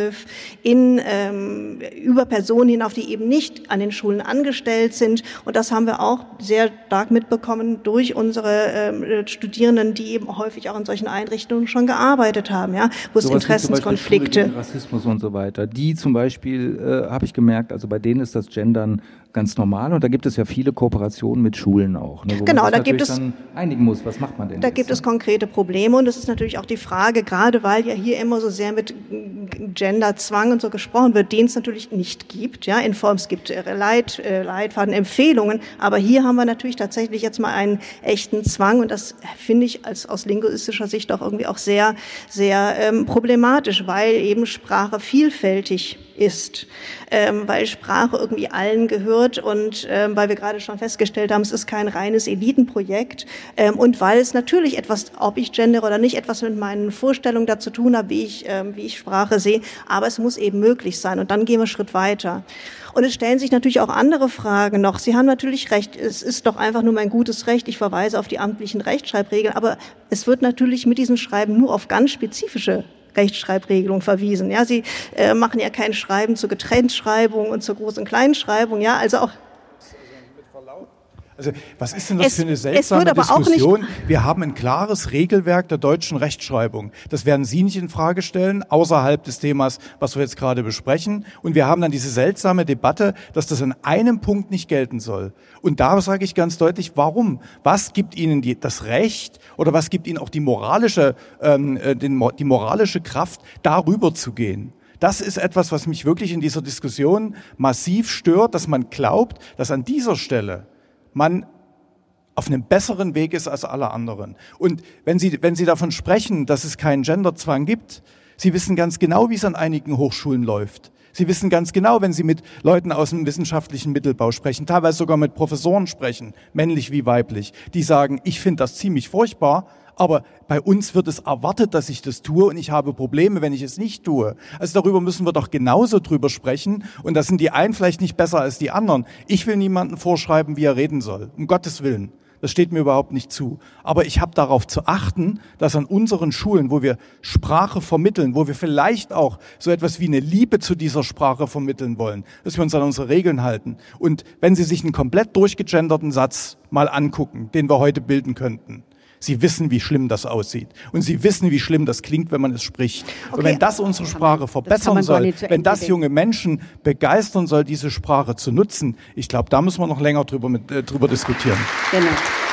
C: in ähm, über Personen hinauf, die eben nicht an den Schulen angestellt sind. Und das haben wir auch sehr stark mitbekommen durch unsere ähm, Studierenden, die eben häufig auch in solchen Einrichtungen schon gearbeitet haben, ja, wo es so Interessenskonflikte,
B: Rassismus und so weiter. Die zum Beispiel äh, habe ich gemerkt, also bei denen ist das Gendern ganz normal und da gibt es ja viele Kooperationen mit Schulen auch, ne, wo
C: genau,
B: man sich
C: da gibt es
B: dann einigen muss. Was macht man denn?
C: Da
B: jetzt,
C: gibt
B: ne?
C: es konkrete Probleme und es ist natürlich auch die Frage, gerade weil ja hier immer so sehr mit Genderzwang und so gesprochen wird, den es natürlich nicht gibt, ja, in Form, es gibt Leit, äh, Leitfaden, Empfehlungen, aber hier haben wir natürlich tatsächlich jetzt mal einen echten Zwang und das finde ich als aus linguistischer Sicht auch irgendwie auch sehr, sehr ähm, problematisch, weil eben Sprache vielfältig ist, ähm, weil Sprache irgendwie allen gehört und ähm, weil wir gerade schon festgestellt haben, es ist kein reines Elitenprojekt ähm, und weil es natürlich etwas, ob ich gendere oder nicht, etwas mit meinen Vorstellungen dazu tun habe, wie ich, ähm, wie ich Sprache sehe, aber es muss eben möglich sein und dann gehen wir einen Schritt weiter. Und es stellen sich natürlich auch andere Fragen noch. Sie haben natürlich recht, es ist doch einfach nur mein gutes Recht, ich verweise auf die amtlichen Rechtschreibregeln, aber es wird natürlich mit diesem Schreiben nur auf ganz spezifische Rechtschreibregelung verwiesen. Ja, Sie äh, machen ja kein Schreiben zur Getrenntschreibung und zur Groß- und Kleinschreibung. Ja, also auch.
F: Also was ist denn das
C: es,
F: für eine seltsame Diskussion? Wir haben ein klares Regelwerk der deutschen Rechtschreibung. Das werden Sie nicht in Frage stellen, außerhalb des Themas, was wir jetzt gerade besprechen. Und wir haben dann diese seltsame Debatte, dass das an einem Punkt nicht gelten soll. Und da sage ich ganz deutlich, warum? Was gibt Ihnen die, das Recht oder was gibt Ihnen auch die moralische, ähm, den, die moralische Kraft, darüber zu gehen? Das ist etwas, was mich wirklich in dieser Diskussion massiv stört, dass man glaubt, dass an dieser Stelle man auf einem besseren Weg ist als alle anderen. Und wenn Sie, wenn Sie davon sprechen, dass es keinen Genderzwang gibt, Sie wissen ganz genau, wie es an einigen Hochschulen läuft. Sie wissen ganz genau, wenn Sie mit Leuten aus dem wissenschaftlichen Mittelbau sprechen, teilweise sogar mit Professoren sprechen, männlich wie weiblich, die sagen, ich finde das ziemlich furchtbar, aber bei uns wird es erwartet, dass ich das tue und ich habe Probleme, wenn ich es nicht tue. Also darüber müssen wir doch genauso drüber sprechen und da sind die einen vielleicht nicht besser als die anderen. Ich will niemandem vorschreiben, wie er reden soll, um Gottes Willen. Das steht mir überhaupt nicht zu. Aber ich habe darauf zu achten, dass an unseren Schulen, wo wir Sprache vermitteln, wo wir vielleicht auch so etwas wie eine Liebe zu dieser Sprache vermitteln wollen, dass wir uns an unsere Regeln halten. Und wenn Sie sich einen komplett durchgegenderten Satz mal angucken, den wir heute bilden könnten, Sie wissen, wie schlimm das aussieht. Und sie wissen, wie schlimm das klingt, wenn man es spricht. Okay. Und wenn das unsere Sprache verbessern soll, wenn das junge Menschen begeistern soll, diese Sprache zu nutzen, ich glaube, da müssen wir noch länger drüber, mit, äh, drüber diskutieren.
D: Genau.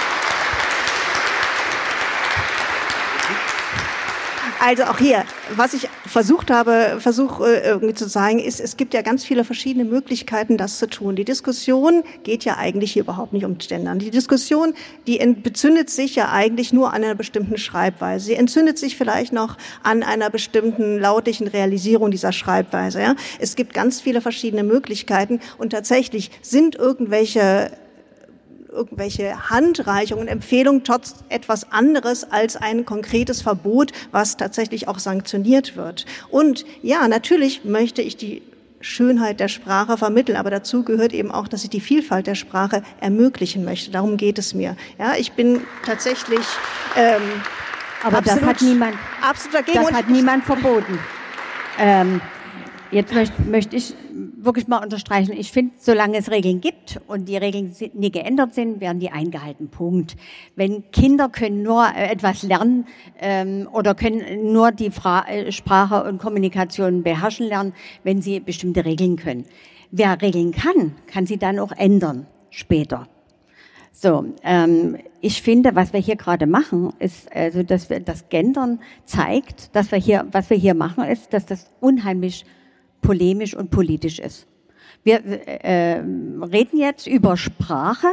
C: Also auch hier, was ich versucht habe, versuche irgendwie zu zeigen, ist, es gibt ja ganz viele verschiedene Möglichkeiten, das zu tun. Die Diskussion geht ja eigentlich hier überhaupt nicht um Gendern. Die Diskussion, die entzündet sich ja eigentlich nur an einer bestimmten Schreibweise. Sie entzündet sich vielleicht noch an einer bestimmten lautlichen Realisierung dieser Schreibweise. Ja? Es gibt ganz viele verschiedene Möglichkeiten und tatsächlich sind irgendwelche irgendwelche Handreichungen, Empfehlungen trotz etwas anderes als ein konkretes Verbot, was tatsächlich auch sanktioniert wird. Und ja, natürlich möchte ich die Schönheit der Sprache vermitteln, aber dazu gehört eben auch, dass ich die Vielfalt der Sprache ermöglichen möchte. Darum geht es mir. Ja, ich bin tatsächlich ähm,
D: aber absolut, das hat niemand,
C: absolut dagegen.
D: Das hat niemand verboten. Ähm, jetzt möchte, möchte ich wirklich mal unterstreichen, ich finde, solange es Regeln gibt und die Regeln nie geändert sind, werden die eingehalten. Punkt. Wenn Kinder können nur etwas lernen ähm, oder können nur die Fra- Sprache und Kommunikation beherrschen lernen, wenn sie bestimmte Regeln können. Wer Regeln kann, kann sie dann auch ändern später. So, ähm, ich finde, was wir hier gerade machen, ist, also, dass wir das Gendern zeigt, dass wir hier, was wir hier machen, ist, dass das unheimlich polemisch und politisch ist. Wir äh, reden jetzt über Sprache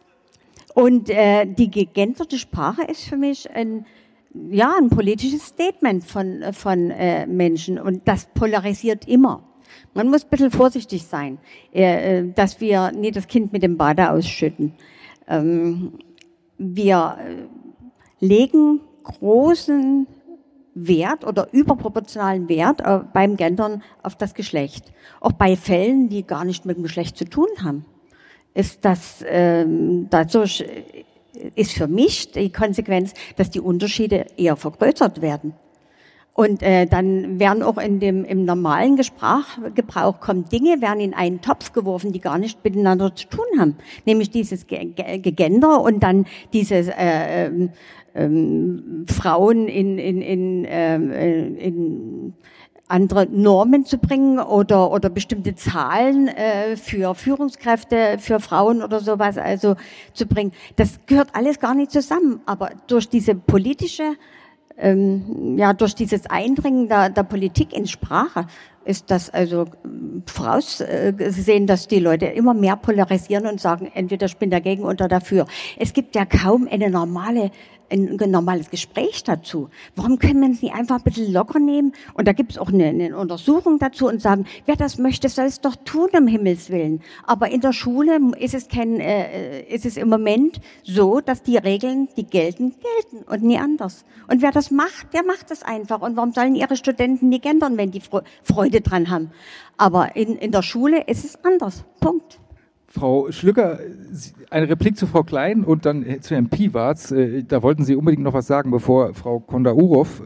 D: und äh, die gegenderte Sprache ist für mich ein, ja, ein politisches Statement von, von äh, Menschen und das polarisiert immer. Man muss ein bisschen vorsichtig sein, äh, dass wir nie das Kind mit dem Bade ausschütten. Ähm, wir legen großen Wert oder überproportionalen Wert äh, beim Gendern auf das Geschlecht. Auch bei Fällen, die gar nicht mit dem Geschlecht zu tun haben, ist das ähm, dadurch ist für mich die Konsequenz, dass die Unterschiede eher vergrößert werden. Und äh, dann werden auch in dem im normalen Sprachgebrauch kommen Dinge, werden in einen Topf geworfen, die gar nicht miteinander zu tun haben. Nämlich dieses Gegender und dann dieses äh, ähm, ähm, Frauen in, in, in, äh, in andere Normen zu bringen oder oder bestimmte Zahlen äh, für Führungskräfte, für Frauen oder sowas also zu bringen. Das gehört alles gar nicht zusammen. Aber durch diese politische Ähm, ja, durch dieses Eindringen der, der Politik in Sprache ist das also vorausgesehen, dass die Leute immer mehr polarisieren und sagen, entweder ich bin dagegen oder dafür. Es gibt ja kaum eine normale, ein, ein normales Gespräch dazu. Warum können wir es nicht einfach ein bisschen locker nehmen? Und da gibt es auch eine, eine Untersuchung dazu und sagen, wer das möchte, soll es doch tun, um Himmels Willen. Aber in der Schule ist es kein, äh, ist es im Moment so, dass die Regeln, die gelten, gelten und nie anders. Und wer das macht, der macht das einfach. Und warum sollen ihre Studenten nie gendern, wenn die Freude dran haben? Aber in, in der Schule ist es anders. Punkt.
B: Frau Schlücker, eine Replik zu Frau Klein und dann zu Herrn Piwarz. Da wollten Sie unbedingt noch was sagen, bevor Frau Kondaurov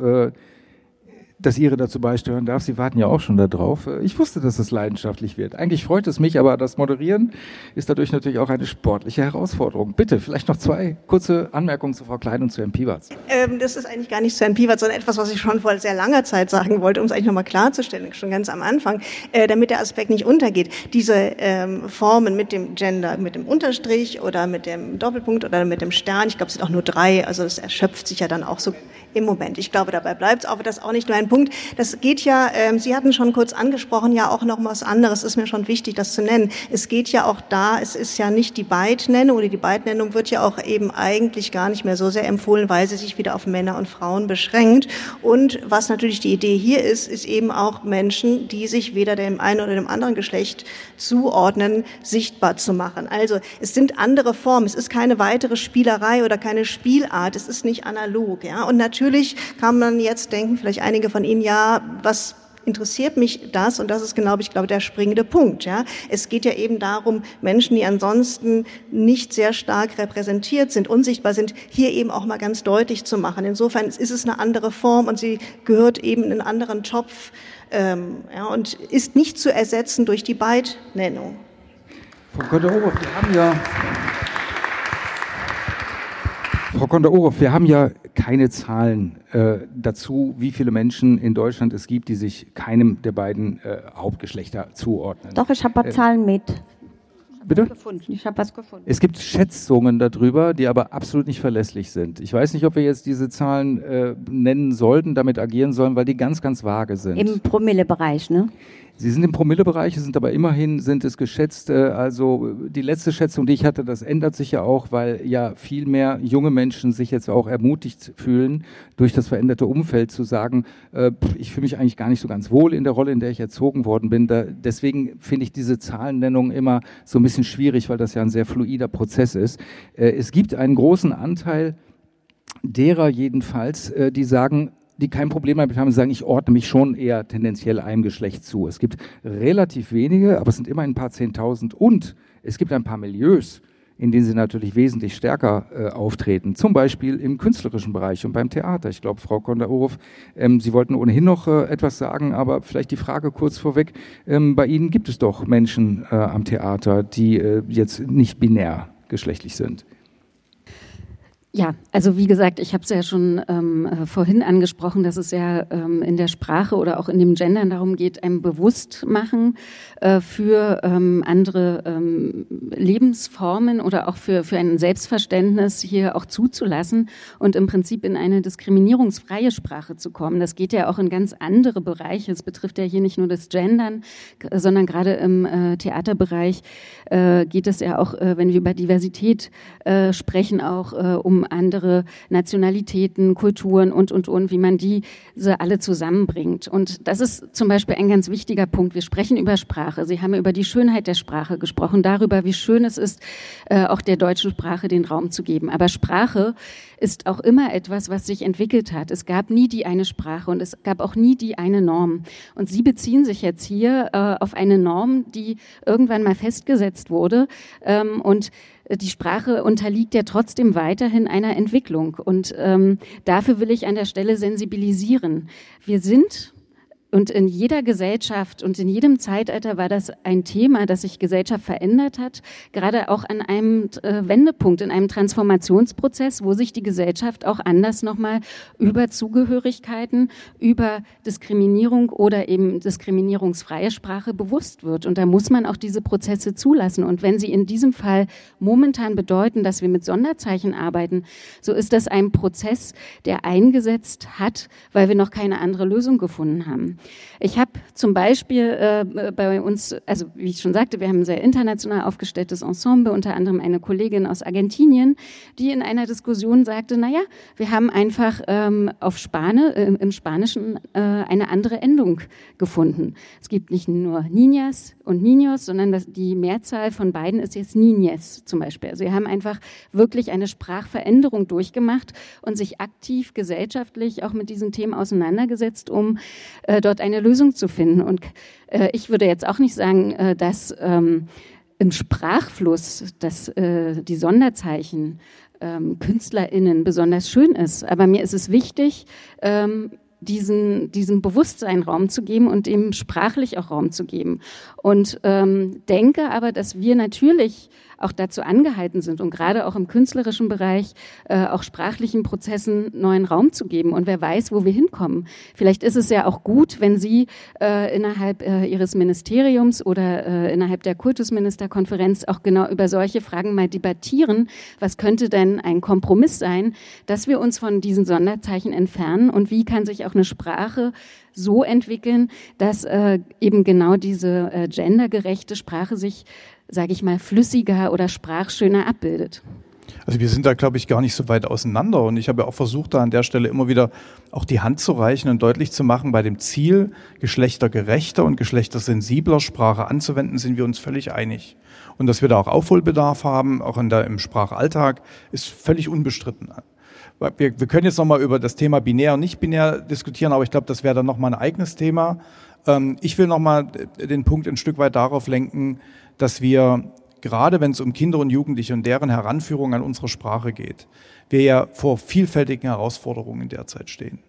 B: das Ihre dazu beisteuern darf. Sie warten ja auch schon da drauf. Ich wusste, dass es leidenschaftlich wird. Eigentlich freut es mich, aber das Moderieren ist dadurch natürlich auch eine sportliche Herausforderung. Bitte, vielleicht noch zwei kurze Anmerkungen zu Frau Klein und zu Herrn Piwarz.
C: Ähm, das ist eigentlich gar nicht zu Herrn Piwarz, sondern etwas, was ich schon vor sehr langer Zeit sagen wollte, um es eigentlich nochmal klarzustellen, schon ganz am Anfang, äh, damit der Aspekt nicht untergeht. Diese ähm, Formen mit dem Gender, mit dem Unterstrich oder mit dem Doppelpunkt oder mit dem Stern, ich glaube, es sind auch nur drei, also es erschöpft sich ja dann auch so im Moment. Ich glaube, dabei bleibt es, aber das ist auch nicht nur ein Punkt. Das geht ja, ähm, Sie hatten schon kurz angesprochen, ja auch noch was anderes, ist mir schon wichtig, das zu nennen. Es geht ja auch da, es ist ja nicht die Beidnennung oder die Beidnennung wird ja auch eben eigentlich gar nicht mehr so sehr empfohlen, weil sie sich wieder auf Männer und Frauen beschränkt. Und was natürlich die Idee hier ist, ist eben auch Menschen, die sich weder dem einen oder dem anderen Geschlecht zuordnen, sichtbar zu machen. Also es sind andere Formen, es ist keine weitere Spielerei oder keine Spielart, es ist nicht analog. Ja? Und natürlich kann man jetzt denken, vielleicht einige von Ihnen, ja, was interessiert mich das? Und das ist genau, ich glaube, der springende Punkt. Ja, es geht ja eben darum, Menschen, die ansonsten nicht sehr stark repräsentiert sind, unsichtbar sind, hier eben auch mal ganz deutlich zu machen. Insofern ist es eine andere Form und sie gehört eben in einen anderen Topf, ähm, ja, und ist nicht zu ersetzen durch die Beidnennung.
B: Frau Kondaurov, wir haben ja Frau Konda-Orow, wir haben ja keine Zahlen äh, dazu, wie viele Menschen in Deutschland es gibt, die sich keinem der beiden äh, Hauptgeschlechter zuordnen.
D: Doch, ich habe äh, Zahlen mit.
B: Bitte?
D: Ich habe was gefunden.
B: Es gibt Schätzungen darüber, die aber absolut nicht verlässlich sind. Ich weiß nicht, ob wir jetzt diese Zahlen äh, nennen sollten, damit agieren sollen, weil die ganz, ganz vage sind.
D: Im Promillebereich, ne?
B: Sie sind im Promillebereich, sind aber immerhin, sind es geschätzt, äh, also die letzte Schätzung, die ich hatte, das ändert sich ja auch, weil ja viel mehr junge Menschen sich jetzt auch ermutigt fühlen, durch das veränderte Umfeld zu sagen, äh, ich fühle mich eigentlich gar nicht so ganz wohl in der Rolle, in der ich erzogen worden bin. Da, deswegen finde ich diese Zahlennennung immer so ein bisschen schwierig, weil das ja ein sehr fluider Prozess ist. Äh, es gibt einen großen Anteil derer jedenfalls, äh, die sagen, die kein Problem damit haben, sagen, ich ordne mich schon eher tendenziell einem Geschlecht zu. Es gibt relativ wenige, aber es sind immer ein paar Zehntausend und es gibt ein paar Milieus, in denen sie natürlich wesentlich stärker äh, auftreten, zum Beispiel im künstlerischen Bereich und beim Theater. Ich glaube, Frau Konda-Orow, ähm, Sie wollten ohnehin noch äh, etwas sagen, aber vielleicht die Frage kurz vorweg, ähm, bei Ihnen gibt es doch Menschen äh, am Theater, die äh, jetzt nicht binär geschlechtlich sind.
E: Ja, also wie gesagt, ich habe es ja schon ähm, vorhin angesprochen, dass es ja ähm, in der Sprache oder auch in dem Gendern darum geht, einem Bewusstmachen äh, für ähm, andere ähm, Lebensformen oder auch für, für ein Selbstverständnis hier auch zuzulassen und im Prinzip in eine diskriminierungsfreie Sprache zu kommen. Das geht ja auch in ganz andere Bereiche. Es betrifft ja hier nicht nur das Gendern, sondern gerade im äh, Theaterbereich äh, geht es ja auch, äh, wenn wir über Diversität äh, sprechen, auch äh, um andere Nationalitäten, Kulturen und, und, und, wie man diese alle zusammenbringt. Und das ist zum Beispiel ein ganz wichtiger Punkt. Wir sprechen über Sprache. Sie haben über die Schönheit der Sprache gesprochen, darüber, wie schön es ist, äh, auch der deutschen Sprache den Raum zu geben. Aber Sprache ist auch immer etwas, was sich entwickelt hat. Es gab nie die eine Sprache und es gab auch nie die eine Norm. Und Sie beziehen sich jetzt hier äh, auf eine Norm, die irgendwann mal festgesetzt wurde ähm, und die Sprache unterliegt ja trotzdem weiterhin einer Entwicklung. Und ähm, dafür will ich an der Stelle sensibilisieren. Wir sind, und in jeder Gesellschaft und in jedem Zeitalter war das ein Thema, dass sich Gesellschaft verändert hat, gerade auch an einem äh, Wendepunkt, in einem Transformationsprozess, wo sich die Gesellschaft auch anders nochmal über Zugehörigkeiten, über Diskriminierung oder eben diskriminierungsfreie Sprache bewusst wird. Und da muss man auch diese Prozesse zulassen. Und wenn sie in diesem Fall momentan bedeuten, dass wir mit Sonderzeichen arbeiten, so ist das ein Prozess, der eingesetzt hat, weil wir noch keine andere Lösung gefunden haben. Ich habe zum Beispiel äh, bei uns, also wie ich schon sagte, wir haben ein sehr international aufgestelltes Ensemble, unter anderem eine Kollegin aus Argentinien, die in einer Diskussion sagte, naja, wir haben einfach ähm, auf Spane, äh, im Spanischen äh, eine andere Endung gefunden. Es gibt nicht nur Niñas und Niños, sondern das, die Mehrzahl von beiden ist jetzt Niñez zum Beispiel. Also wir haben einfach wirklich eine Sprachveränderung durchgemacht und sich aktiv gesellschaftlich auch mit diesen Themen auseinandergesetzt, um äh, dort eine Lösung zu finden. Und äh, ich würde jetzt auch nicht sagen, äh, dass ähm, im Sprachfluss dass, äh, die Sonderzeichen ähm, KünstlerInnen besonders schön ist. Aber mir ist es wichtig, ähm, diesen, diesem Bewusstsein Raum zu geben und ihm sprachlich auch Raum zu geben. Und ähm, denke aber, dass wir natürlich auch dazu angehalten sind und gerade auch im künstlerischen Bereich äh, auch sprachlichen Prozessen neuen Raum zu geben. Und wer weiß, wo wir hinkommen. Vielleicht ist es ja auch gut, wenn Sie äh, innerhalb äh, Ihres Ministeriums oder äh, innerhalb der Kultusministerkonferenz auch genau über solche Fragen mal debattieren. Was könnte denn ein Kompromiss sein, dass wir uns von diesen Sonderzeichen entfernen und wie kann sich auch eine Sprache so entwickeln, dass äh, eben genau diese äh, gendergerechte Sprache sich, sage ich mal, flüssiger oder sprachschöner abbildet.
F: Also wir sind da, glaube ich, gar nicht so weit auseinander. Und ich habe ja auch versucht, da an der Stelle immer wieder auch die Hand zu reichen und deutlich zu machen, bei dem Ziel, geschlechtergerechter und geschlechtersensibler Sprache anzuwenden, sind wir uns völlig einig. Und dass wir da auch Aufholbedarf haben, auch in der, im Sprachalltag, ist völlig unbestritten. Wir, wir können jetzt nochmal über das Thema binär und nicht binär diskutieren, aber ich glaube, das wäre dann nochmal ein eigenes Thema. Ähm, ich will nochmal den Punkt ein Stück weit darauf lenken, dass wir, gerade wenn es um Kinder und Jugendliche und deren Heranführung an unsere Sprache geht, wir ja vor vielfältigen Herausforderungen derzeit stehen.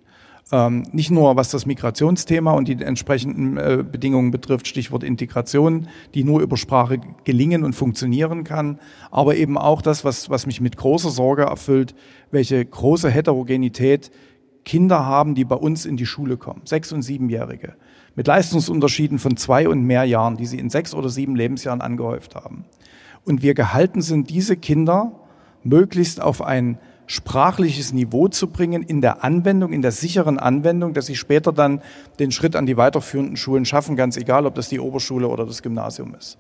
F: Ähm, nicht nur was das Migrationsthema und die entsprechenden äh, Bedingungen betrifft, Stichwort Integration, die nur über Sprache gelingen und funktionieren kann, aber eben auch das, was, was mich mit großer Sorge erfüllt, welche große Heterogenität Kinder haben, die bei uns in die Schule kommen, Sechs- und Siebenjährige, mit Leistungsunterschieden von zwei und mehr Jahren, die sie in sechs oder sieben Lebensjahren angehäuft haben. Und wir gehalten sind, diese Kinder möglichst auf ein sprachliches Niveau zu bringen in der Anwendung, in der sicheren Anwendung, dass sie später dann den Schritt an die weiterführenden Schulen schaffen, ganz egal, ob das die Oberschule oder das Gymnasium ist.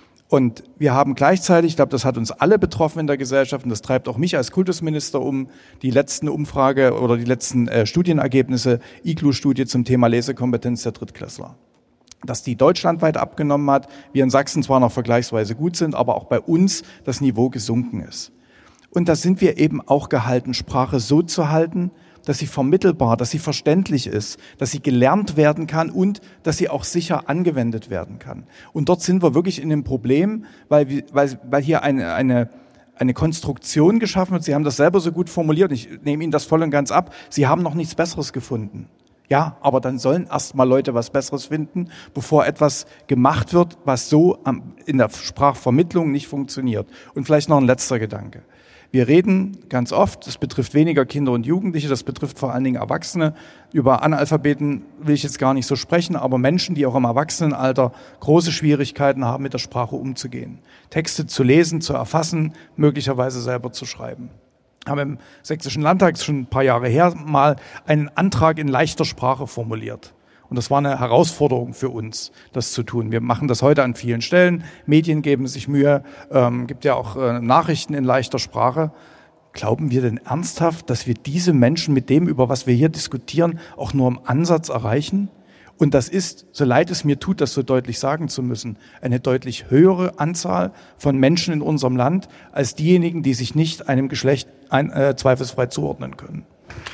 F: Und wir haben gleichzeitig, ich glaube, das hat uns alle betroffen in der Gesellschaft und das treibt auch mich als Kultusminister um, die letzten Umfrage oder die letzten äh, Studienergebnisse, I G L U-Studie zum Thema Lesekompetenz der Drittklässler. Dass die deutschlandweit abgenommen hat, wir in Sachsen zwar noch vergleichsweise gut sind, aber auch bei uns das Niveau gesunken ist. Und da sind wir eben auch gehalten, Sprache so zu halten, dass sie vermittelbar, dass sie verständlich ist, dass sie gelernt werden kann und dass sie auch sicher angewendet werden kann. Und dort sind wir wirklich in dem Problem, weil, wir, weil, weil hier eine, eine, eine Konstruktion geschaffen wird. Sie haben das selber so gut formuliert. Ich nehme Ihnen das voll und ganz ab. Sie haben noch nichts Besseres gefunden. Ja, aber dann sollen erst mal Leute was Besseres finden, bevor etwas gemacht wird, was so in der Sprachvermittlung nicht funktioniert. Und vielleicht noch ein letzter Gedanke. Wir reden ganz oft, das betrifft weniger Kinder und Jugendliche, das betrifft vor allen Dingen Erwachsene. Über Analphabeten will ich jetzt gar nicht so sprechen, aber Menschen, die auch im Erwachsenenalter große Schwierigkeiten haben, mit der Sprache umzugehen. Texte zu lesen, zu erfassen, möglicherweise selber zu schreiben. Wir haben im Sächsischen Landtag schon ein paar Jahre her mal einen Antrag in leichter Sprache formuliert. Und das war eine Herausforderung für uns, das zu tun. Wir machen das heute an vielen Stellen. Medien geben sich Mühe, ähm, gibt ja auch äh, Nachrichten in leichter Sprache. Glauben wir denn ernsthaft, dass wir diese Menschen mit dem, über was wir hier diskutieren, auch nur im Ansatz erreichen? Und das ist, so leid es mir tut, das so deutlich sagen zu müssen, eine deutlich höhere Anzahl von Menschen in unserem Land als diejenigen, die sich nicht einem Geschlecht ein, äh, zweifelsfrei zuordnen können.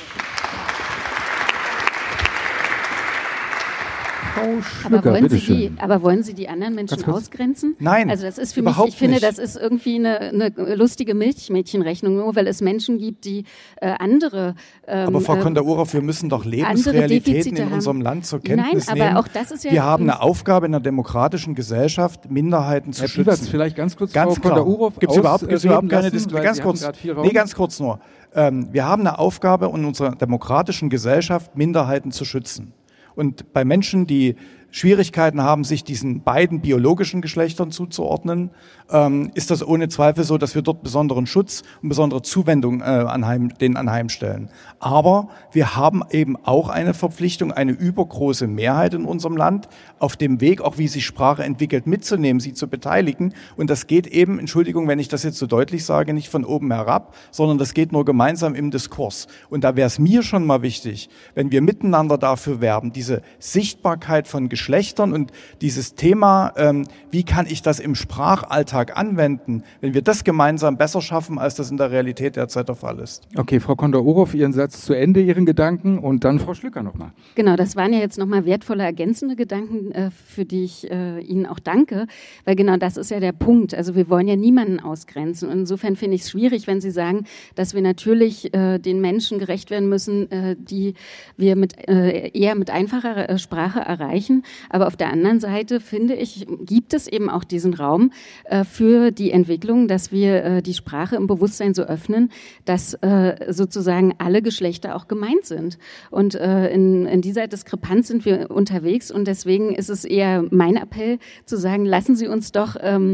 B: Frau Schlücker,
E: aber, wollen Sie
B: schön.
E: die, aber wollen Sie die anderen Menschen ausgrenzen?
F: Nein,
E: also das ist für
F: überhaupt
E: mich, ich finde,
F: nicht.
E: das ist irgendwie eine, eine lustige Milchmädchenrechnung, nur weil es Menschen gibt, die äh, andere ähm,
F: Aber Frau Konda-Urhoff, wir müssen doch Lebensrealitäten in unserem Land zur Kenntnis
E: Nein,
F: nehmen.
E: aber auch das ist ja
F: wir haben eine Aufgabe in einer demokratischen Gesellschaft, Minderheiten zu
B: Herr
F: schützen.
B: Piewatz, vielleicht ganz kurz,
F: ganz
B: Frau
F: klar.
B: Konda-Urhoff
F: Gibt es überhaupt, gibt's überhaupt keine
B: lassen,
F: Diskussion?
B: weil
F: Ganz
B: Sie
F: kurz.
B: haben viel Raum.
F: Nee, ganz kurz nur. Ähm, wir haben eine Aufgabe in unserer demokratischen Gesellschaft, Minderheiten zu schützen. Und bei Menschen, die Schwierigkeiten haben, sich diesen beiden biologischen Geschlechtern zuzuordnen, ähm, ist das ohne Zweifel so, dass wir dort besonderen Schutz und besondere Zuwendung äh, anheim, denen anheimstellen. Aber wir haben eben auch eine Verpflichtung, eine übergroße Mehrheit in unserem Land auf dem Weg, auch wie sich Sprache entwickelt, mitzunehmen, sie zu beteiligen. Und das geht eben, Entschuldigung, wenn ich das jetzt so deutlich sage, nicht von oben herab, sondern das geht nur gemeinsam im Diskurs. Und da wäre es mir schon mal wichtig, wenn wir miteinander dafür werben, diese Sichtbarkeit von Geschlechtern und dieses Thema, ähm, wie kann ich das im Sprachalltag anwenden, wenn wir das gemeinsam besser schaffen, als das in der Realität derzeit der Fall ist.
B: Okay, Frau Konda-Urhoff, Ihren Satz zu Ende, Ihren Gedanken und dann Frau Schlücker nochmal.
E: Genau, das waren ja jetzt nochmal wertvolle ergänzende Gedanken, äh, für die ich äh, Ihnen auch danke, weil genau das ist ja der Punkt. Also wir wollen ja niemanden ausgrenzen und insofern finde ich es schwierig, wenn Sie sagen, dass wir natürlich äh, den Menschen gerecht werden müssen, äh, die wir mit äh, eher mit einfacher äh, Sprache erreichen. Aber auf der anderen Seite, finde ich, gibt es eben auch diesen Raum äh, für die Entwicklung, dass wir äh, die Sprache im Bewusstsein so öffnen, dass äh, sozusagen alle Geschlechter auch gemeint sind. Und äh, in, in dieser Diskrepanz sind wir unterwegs und deswegen ist es eher mein Appell zu sagen, lassen Sie uns doch ähm,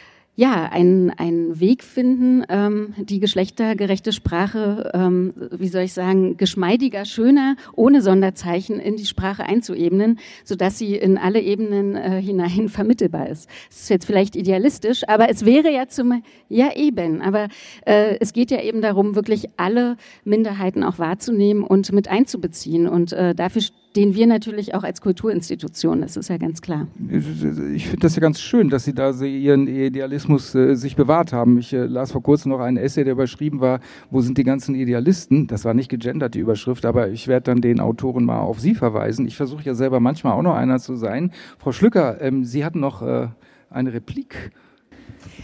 E: ja, einen, einen Weg finden, ähm, die geschlechtergerechte Sprache, ähm, wie soll ich sagen, geschmeidiger, schöner, ohne Sonderzeichen in die Sprache einzuebnen, sodass sie in alle Ebenen äh, hinein vermittelbar ist. Das ist jetzt vielleicht idealistisch, aber es wäre ja zum, ja eben, aber äh, es geht ja eben darum, wirklich alle Minderheiten auch wahrzunehmen und mit einzubeziehen und äh, dafür stehen wir natürlich auch als Kulturinstitution, das ist ja ganz klar.
B: Ich finde das ja ganz schön, dass Sie da Ihren Idealismus äh, sich bewahrt haben. Ich äh, las vor kurzem noch einen Essay, der überschrieben war, wo sind die ganzen Idealisten? Das war nicht gegendert, die Überschrift, aber ich werde dann den Autoren mal auf Sie verweisen. Ich versuche ja selber manchmal auch noch einer zu sein. Frau Schlücker, ähm, Sie hatten noch äh, eine Replik.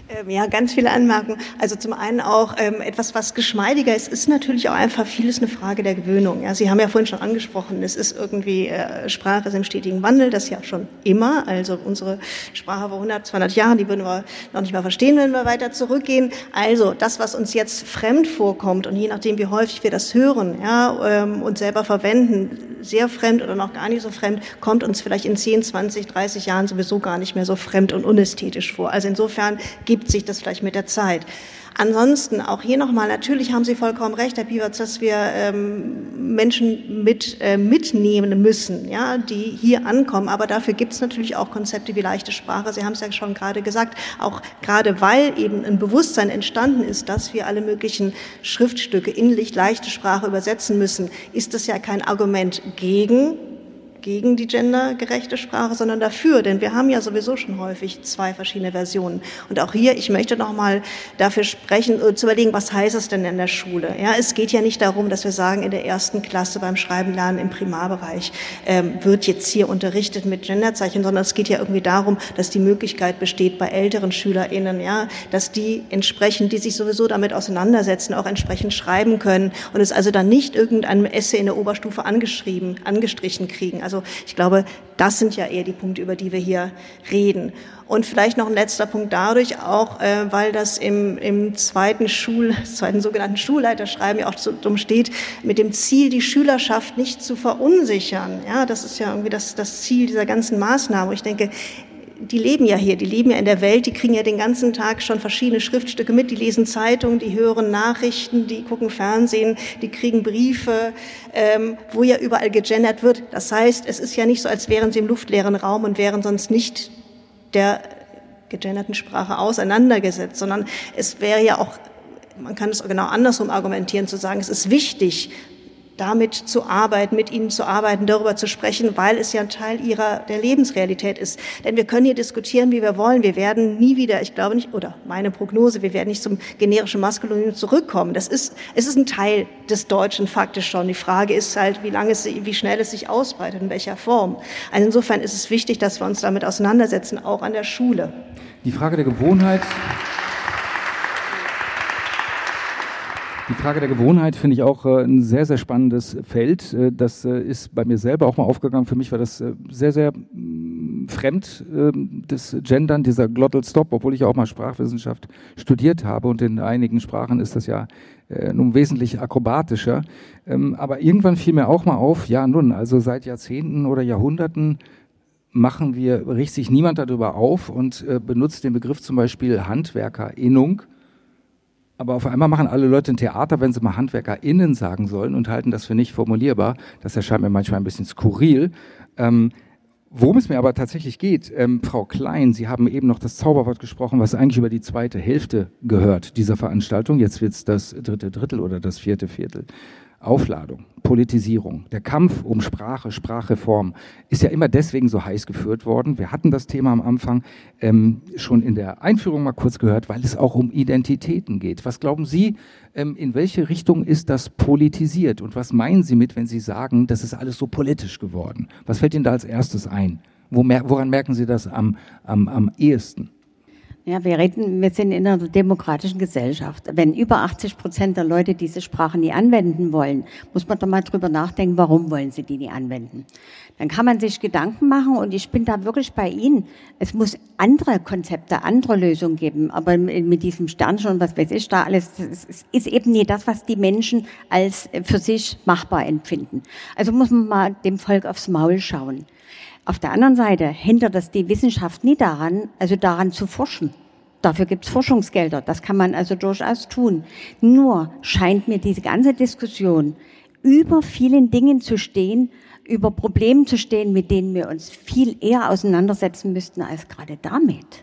C: Ja, ganz viele Anmerkungen. Also zum einen auch ähm, etwas, was geschmeidiger ist, ist natürlich auch einfach vieles eine Frage der Gewöhnung. Ja, Sie haben ja vorhin schon angesprochen, es ist irgendwie, äh, Sprache ist im stetigen Wandel, das ja schon immer. Also unsere Sprache vor hundert, zweihundert Jahren, die würden wir noch nicht mal verstehen, wenn wir weiter zurückgehen. Also das, was uns jetzt fremd vorkommt und je nachdem, wie häufig wir das hören, ja, ähm, und selber verwenden, sehr fremd oder noch gar nicht so fremd, kommt uns vielleicht in zehn, zwanzig, dreißig Jahren sowieso gar nicht mehr so fremd und unästhetisch vor. Also insofern gibt sich das vielleicht mit der Zeit. Ansonsten auch hier nochmal, natürlich haben Sie vollkommen recht, Herr Piewatz, dass wir ähm, Menschen mit äh, mitnehmen müssen, ja, die hier ankommen. Aber dafür gibt es natürlich auch Konzepte wie leichte Sprache. Sie haben es ja schon gerade gesagt, auch gerade weil eben ein Bewusstsein entstanden ist, dass wir alle möglichen Schriftstücke in leichte Sprache übersetzen müssen, ist das ja kein Argument gegen gegen die gendergerechte Sprache, sondern dafür, denn wir haben ja sowieso schon häufig zwei verschiedene Versionen. Und auch hier, ich möchte noch mal dafür sprechen, zu überlegen, was heißt es denn in der Schule? Ja, es geht ja nicht darum, dass wir sagen, in der ersten Klasse beim Schreiben lernen im Primarbereich ähm, wird jetzt hier unterrichtet mit Genderzeichen, sondern es geht ja irgendwie darum, dass die Möglichkeit besteht bei älteren SchülerInnen, ja, dass die entsprechend, die sich sowieso damit auseinandersetzen, auch entsprechend schreiben können und es also dann nicht irgendeinem Essay in der Oberstufe angeschrieben, angestrichen kriegen. Also ich glaube, das sind ja eher die Punkte, über die wir hier reden. Und vielleicht noch ein letzter Punkt dadurch auch, äh, weil das im, im zweiten Schul, zweiten sogenannten Schulleiterschreiben ja auch so drum steht, mit dem Ziel, die Schülerschaft nicht zu verunsichern. Ja, das ist ja irgendwie das, das Ziel dieser ganzen Maßnahme. Ich denke, die leben ja hier, die leben ja in der Welt, die kriegen ja den ganzen Tag schon verschiedene Schriftstücke mit, die lesen Zeitungen, die hören Nachrichten, die gucken Fernsehen, die kriegen Briefe, ähm, wo ja überall gegendert wird. Das heißt, es ist ja nicht so, als wären sie im luftleeren Raum und wären sonst nicht der gegenderten Sprache auseinandergesetzt, sondern es wäre ja auch, man kann es genau andersrum argumentieren, zu sagen, es ist wichtig, damit zu arbeiten, mit ihnen zu arbeiten, darüber zu sprechen, weil es ja ein Teil ihrer, der Lebensrealität ist. Denn wir können hier diskutieren, wie wir wollen. Wir werden nie wieder, ich glaube nicht, oder meine Prognose, wir werden nicht zum generischen Maskulinum zurückkommen. Das ist, es ist ein Teil des Deutschen faktisch schon. Die Frage ist halt, wie lange es, wie schnell es sich ausbreitet, in welcher Form. Also insofern ist es wichtig, dass wir uns damit auseinandersetzen, auch an der Schule.
B: Die Frage der Gewohnheit. Die Frage der Gewohnheit finde ich auch äh, ein sehr, sehr spannendes Feld. Äh, das äh, ist bei mir selber auch mal aufgegangen. Für mich war das äh, sehr, sehr mh, fremd, äh, das Gendern, dieser Glottal Stop, obwohl ich auch mal Sprachwissenschaft studiert habe und in einigen Sprachen ist das ja äh, nun wesentlich akrobatischer. Ähm, aber irgendwann fiel mir auch mal auf, ja nun, also seit Jahrzehnten oder Jahrhunderten machen wir, riecht sich niemand darüber auf und äh, benutzt den Begriff zum Beispiel HandwerkerInnung. Aber auf einmal machen alle Leute ein Theater, wenn sie mal HandwerkerInnen sagen sollen und halten das für nicht formulierbar. Das erscheint mir manchmal ein bisschen skurril. Ähm, worum es mir aber tatsächlich geht, ähm, Frau Klein, Sie haben eben noch das Zauberwort gesprochen, was eigentlich über die zweite Hälfte gehört dieser Veranstaltung. Jetzt wird es das dritte Drittel oder das vierte Viertel. Aufladung, Politisierung, der Kampf um Sprache, Sprachreform ist ja immer deswegen so heiß geführt worden. Wir hatten das Thema am Anfang ähm, schon in der Einführung mal kurz gehört, weil es auch um Identitäten geht. Was glauben Sie, ähm, in welche Richtung ist das politisiert und was meinen Sie mit, wenn Sie sagen, das ist alles so politisch geworden? Was fällt Ihnen da als erstes ein? Wo mer- woran merken Sie das am, am, am ehesten?
D: Ja, wir reden, wir sind in einer demokratischen Gesellschaft. Wenn über achtzig Prozent der Leute diese Sprache nie anwenden wollen, muss man doch mal drüber nachdenken, warum wollen sie die nie anwenden. Dann kann man sich Gedanken machen und ich bin da wirklich bei Ihnen. Es muss andere Konzepte, andere Lösungen geben. Aber mit diesem Sternchen und was weiß ich da alles, es ist eben nie das, was die Menschen als für sich machbar empfinden. Also muss man mal dem Volk aufs Maul schauen. Auf der anderen Seite hindert das die Wissenschaft nie daran, also daran zu forschen. Dafür gibt es Forschungsgelder, das kann man also durchaus tun. Nur scheint mir diese ganze Diskussion über vielen Dingen zu stehen, über Problemen zu stehen, mit denen wir uns viel eher auseinandersetzen müssten als gerade damit.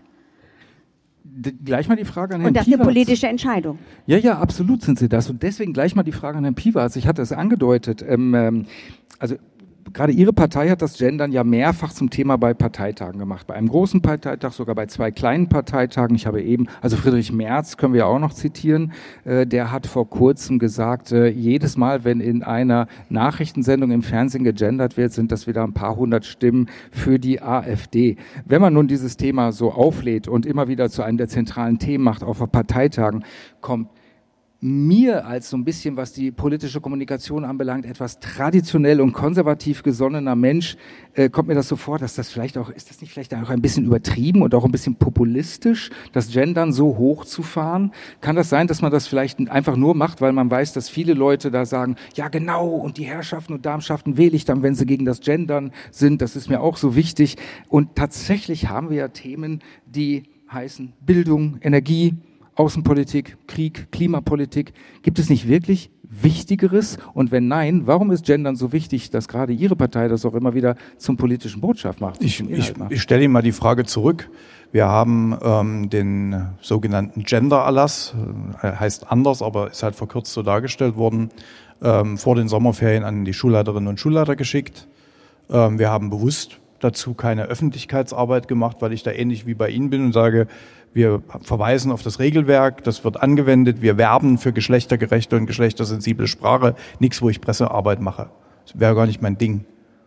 B: Gleich mal die Frage an Herrn
D: Und das ist eine politische Entscheidung.
B: Ja, ja, absolut sind Sie das. Und deswegen gleich mal die Frage an Herrn Piewatz. Ich hatte es angedeutet. Ähm, also Gerade Ihre Partei hat das Gendern ja mehrfach zum Thema bei Parteitagen gemacht. Bei einem großen Parteitag, sogar bei zwei kleinen Parteitagen. Ich habe eben, also Friedrich Merz können wir ja auch noch zitieren, äh, der hat vor kurzem gesagt, äh, jedes Mal, wenn in einer Nachrichtensendung im Fernsehen gegendert wird, sind das wieder ein paar hundert Stimmen für die AfD. Wenn man nun dieses Thema so auflädt und immer wieder zu einem der zentralen Themen macht, auf Parteitagen, kommt mir als so ein bisschen, was die politische Kommunikation anbelangt, etwas traditionell und konservativ gesonnener Mensch, äh, kommt mir das so vor, dass das vielleicht auch, ist das nicht vielleicht auch ein bisschen übertrieben und auch ein bisschen populistisch, das Gendern so hoch zu fahren? Kann das sein, dass man das vielleicht einfach nur macht, weil man weiß, dass viele Leute da sagen, ja genau, und die Herrschaften und Darmschaften wähle ich dann, wenn sie gegen das Gendern sind, das ist mir auch so wichtig. Und tatsächlich haben wir ja Themen, die heißen Bildung, Energie, Außenpolitik, Krieg, Klimapolitik. Gibt es nicht wirklich Wichtigeres? Und wenn nein, warum ist Gendern so wichtig, dass gerade Ihre Partei das auch immer wieder zum politischen Botschaft macht?
F: Ich, ich, ich stelle Ihnen mal die Frage zurück. Wir haben ähm, den sogenannten Gender-Erlass, äh, heißt anders, aber ist halt verkürzt so dargestellt worden, ähm, vor den Sommerferien an die Schulleiterinnen und Schulleiter geschickt. Ähm, wir haben bewusst dazu keine Öffentlichkeitsarbeit gemacht, weil ich da ähnlich wie bei Ihnen bin und sage, wir verweisen auf das Regelwerk, das wird angewendet, wir werben für geschlechtergerechte und geschlechtersensible Sprache, nichts, wo ich Pressearbeit mache. Das wäre gar nicht mein Ding.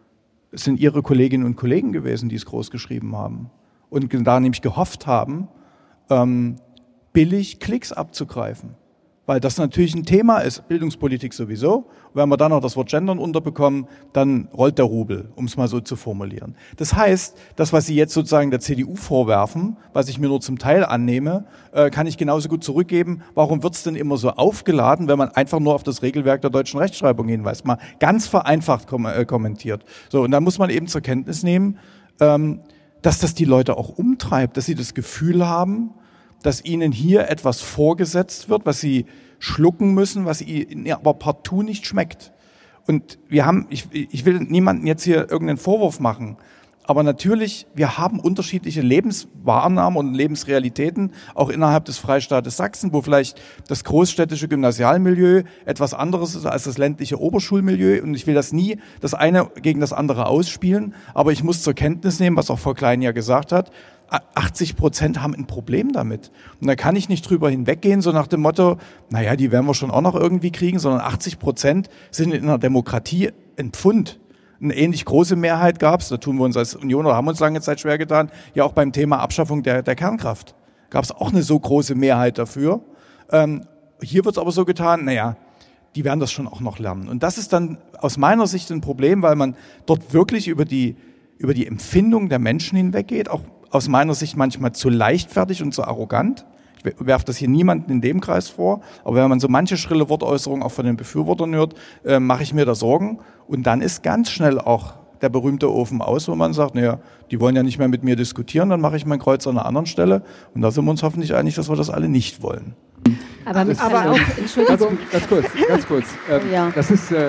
F: Es sind Ihre Kolleginnen und Kollegen gewesen, die es groß geschrieben haben und da nämlich gehofft haben, ähm, billig Klicks abzugreifen. Weil das natürlich ein Thema ist, Bildungspolitik sowieso. Und wenn wir dann noch das Wort Gendern unterbekommen, dann rollt der Rubel, um es mal so zu formulieren. Das heißt, das, was Sie jetzt sozusagen der C D U vorwerfen, was ich mir nur zum Teil annehme, äh, kann ich genauso gut zurückgeben. Warum wird es denn immer so aufgeladen, wenn man einfach nur auf das Regelwerk der deutschen Rechtschreibung hinweist? Mal ganz vereinfacht kom- äh, kommentiert. So, und dann muss man eben zur Kenntnis nehmen, ähm, dass das die Leute auch umtreibt, dass sie das Gefühl haben, dass ihnen hier etwas vorgesetzt wird, was sie schlucken müssen, was ihnen aber partout nicht schmeckt. Und wir haben, ich, ich will niemandem jetzt hier irgendeinen Vorwurf machen, aber natürlich, wir haben unterschiedliche Lebenswahrnahmen und Lebensrealitäten, auch innerhalb des Freistaates Sachsen, wo vielleicht das großstädtische Gymnasialmilieu etwas anderes ist als das ländliche Oberschulmilieu. Und ich will das nie das eine gegen das andere ausspielen, aber ich muss zur Kenntnis nehmen, was auch Frau Klein ja gesagt hat, achtzig Prozent haben ein Problem damit. Und da kann ich nicht drüber hinweggehen, so nach dem Motto, naja, die werden wir schon auch noch irgendwie kriegen, sondern achtzig Prozent sind in einer Demokratie ein Pfund. Eine ähnlich große Mehrheit gab es, da tun wir uns als Union oder haben uns lange Zeit schwer getan, ja auch beim Thema Abschaffung der, der Kernkraft. Gab es auch eine so große Mehrheit dafür. Ähm, hier wird es aber so getan, naja, die werden das schon auch noch lernen. Und das ist dann aus meiner Sicht ein Problem, weil man dort wirklich über die, über die Empfindung der Menschen hinweggeht, auch aus meiner Sicht manchmal zu leichtfertig und zu arrogant. Ich werfe das hier niemanden in dem Kreis vor, aber wenn man so manche schrille Wortäußerungen auch von den Befürwortern hört, äh, mache ich mir da Sorgen. Und dann ist ganz schnell auch der berühmte Ofen aus, wo man sagt, naja, die wollen ja nicht mehr mit mir diskutieren, dann mache ich mein Kreuz an einer anderen Stelle. Und da sind wir uns hoffentlich einig, dass wir das alle nicht wollen.
E: Aber mit
C: Aber
E: Verlaub,
C: auch-
E: Entschuldigung.
B: Ganz kurz, ganz kurz. Ähm,
D: Ja.
B: Das ist, äh,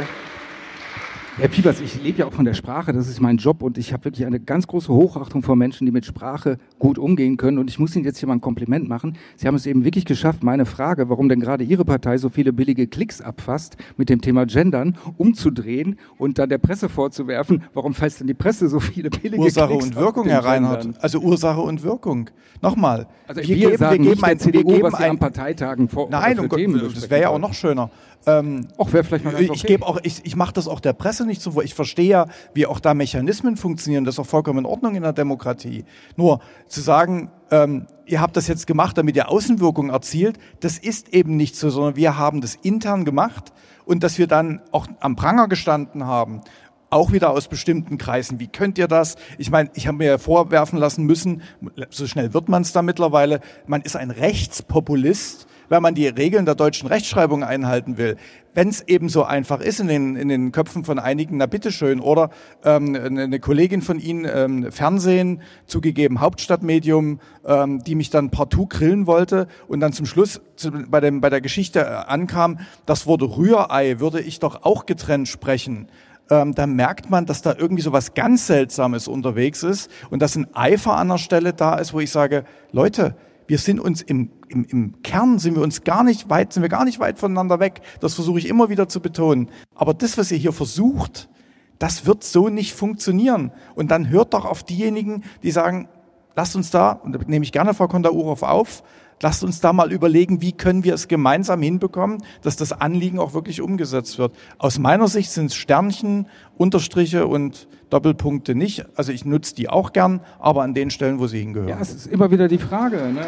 B: Herr Piepers, ich lebe ja auch von der Sprache, das ist mein Job und ich habe wirklich eine ganz große Hochachtung vor Menschen, die mit Sprache gut umgehen können und ich muss Ihnen jetzt hier mal ein Kompliment machen. Sie haben es eben wirklich geschafft, meine Frage, warum denn gerade Ihre Partei so viele billige Klicks abfasst mit dem Thema Gendern, umzudrehen und dann der Presse vorzuwerfen, warum fasst denn die Presse so viele billige
F: Ursache
B: Klicks
F: und
B: ab
F: Wirkung,
B: mit dem
F: Herr Reinhardt.
B: Gendern?
F: Also Ursache und Wirkung. Nochmal.
B: Also wir, wir sagen
F: wir
B: nicht der C D U,
F: wir
B: was sie
F: ein-
B: an Parteitagen vor
F: Nein,
B: für
F: um Gott,
B: Themen
F: das
B: besprechen
F: wäre ja auch
B: sollen.
F: noch schöner. Ähm,
B: Auch wäre vielleicht mal ganz
F: ich
B: okay.
F: gebe auch, ich, ich mache das auch der Presse nicht so vor. Ich verstehe ja, wie auch da Mechanismen funktionieren. Das ist auch vollkommen in Ordnung in der Demokratie. Nur zu sagen, ähm, ihr habt das jetzt gemacht, damit ihr Außenwirkung erzielt, das ist eben nicht so, sondern wir haben das intern gemacht und dass wir dann auch am Pranger gestanden haben. Auch wieder aus bestimmten Kreisen. Wie könnt ihr das? Ich meine, ich habe mir ja vorwerfen lassen müssen, so schnell wird man es da mittlerweile, man ist ein Rechtspopulist, wenn man die Regeln der deutschen Rechtschreibung einhalten will. Wenn es eben so einfach ist in den, in den Köpfen von einigen, na bitteschön. Oder ähm, eine Kollegin von Ihnen, ähm, Fernsehen, zugegeben Hauptstadtmedium, ähm, die mich dann partout grillen wollte und dann zum Schluss zu, bei, dem, bei der Geschichte äh, ankam, das Wort Rührei würde ich doch auch getrennt sprechen. Ähm, da merkt man, dass da irgendwie so was ganz Seltsames unterwegs ist und dass ein Eifer an der Stelle da ist, wo ich sage, Leute, wir sind uns im, im, im Kern sind wir uns gar nicht weit, sind wir gar nicht weit voneinander weg. Das versuche ich immer wieder zu betonen. Aber das, was ihr hier versucht, Das wird so nicht funktionieren. Und dann hört doch auf diejenigen, die sagen, lasst uns da, und da nehme ich gerne Frau Konda-Urow auf, lasst uns da mal überlegen, wie können wir es gemeinsam hinbekommen, dass das Anliegen auch wirklich umgesetzt wird. Aus meiner Sicht sind es Sternchen, Unterstriche und Doppelpunkte nicht. Also ich nutze die auch gern, aber an den Stellen, wo sie hingehören.
B: Ja, es ist immer wieder die Frage, ne?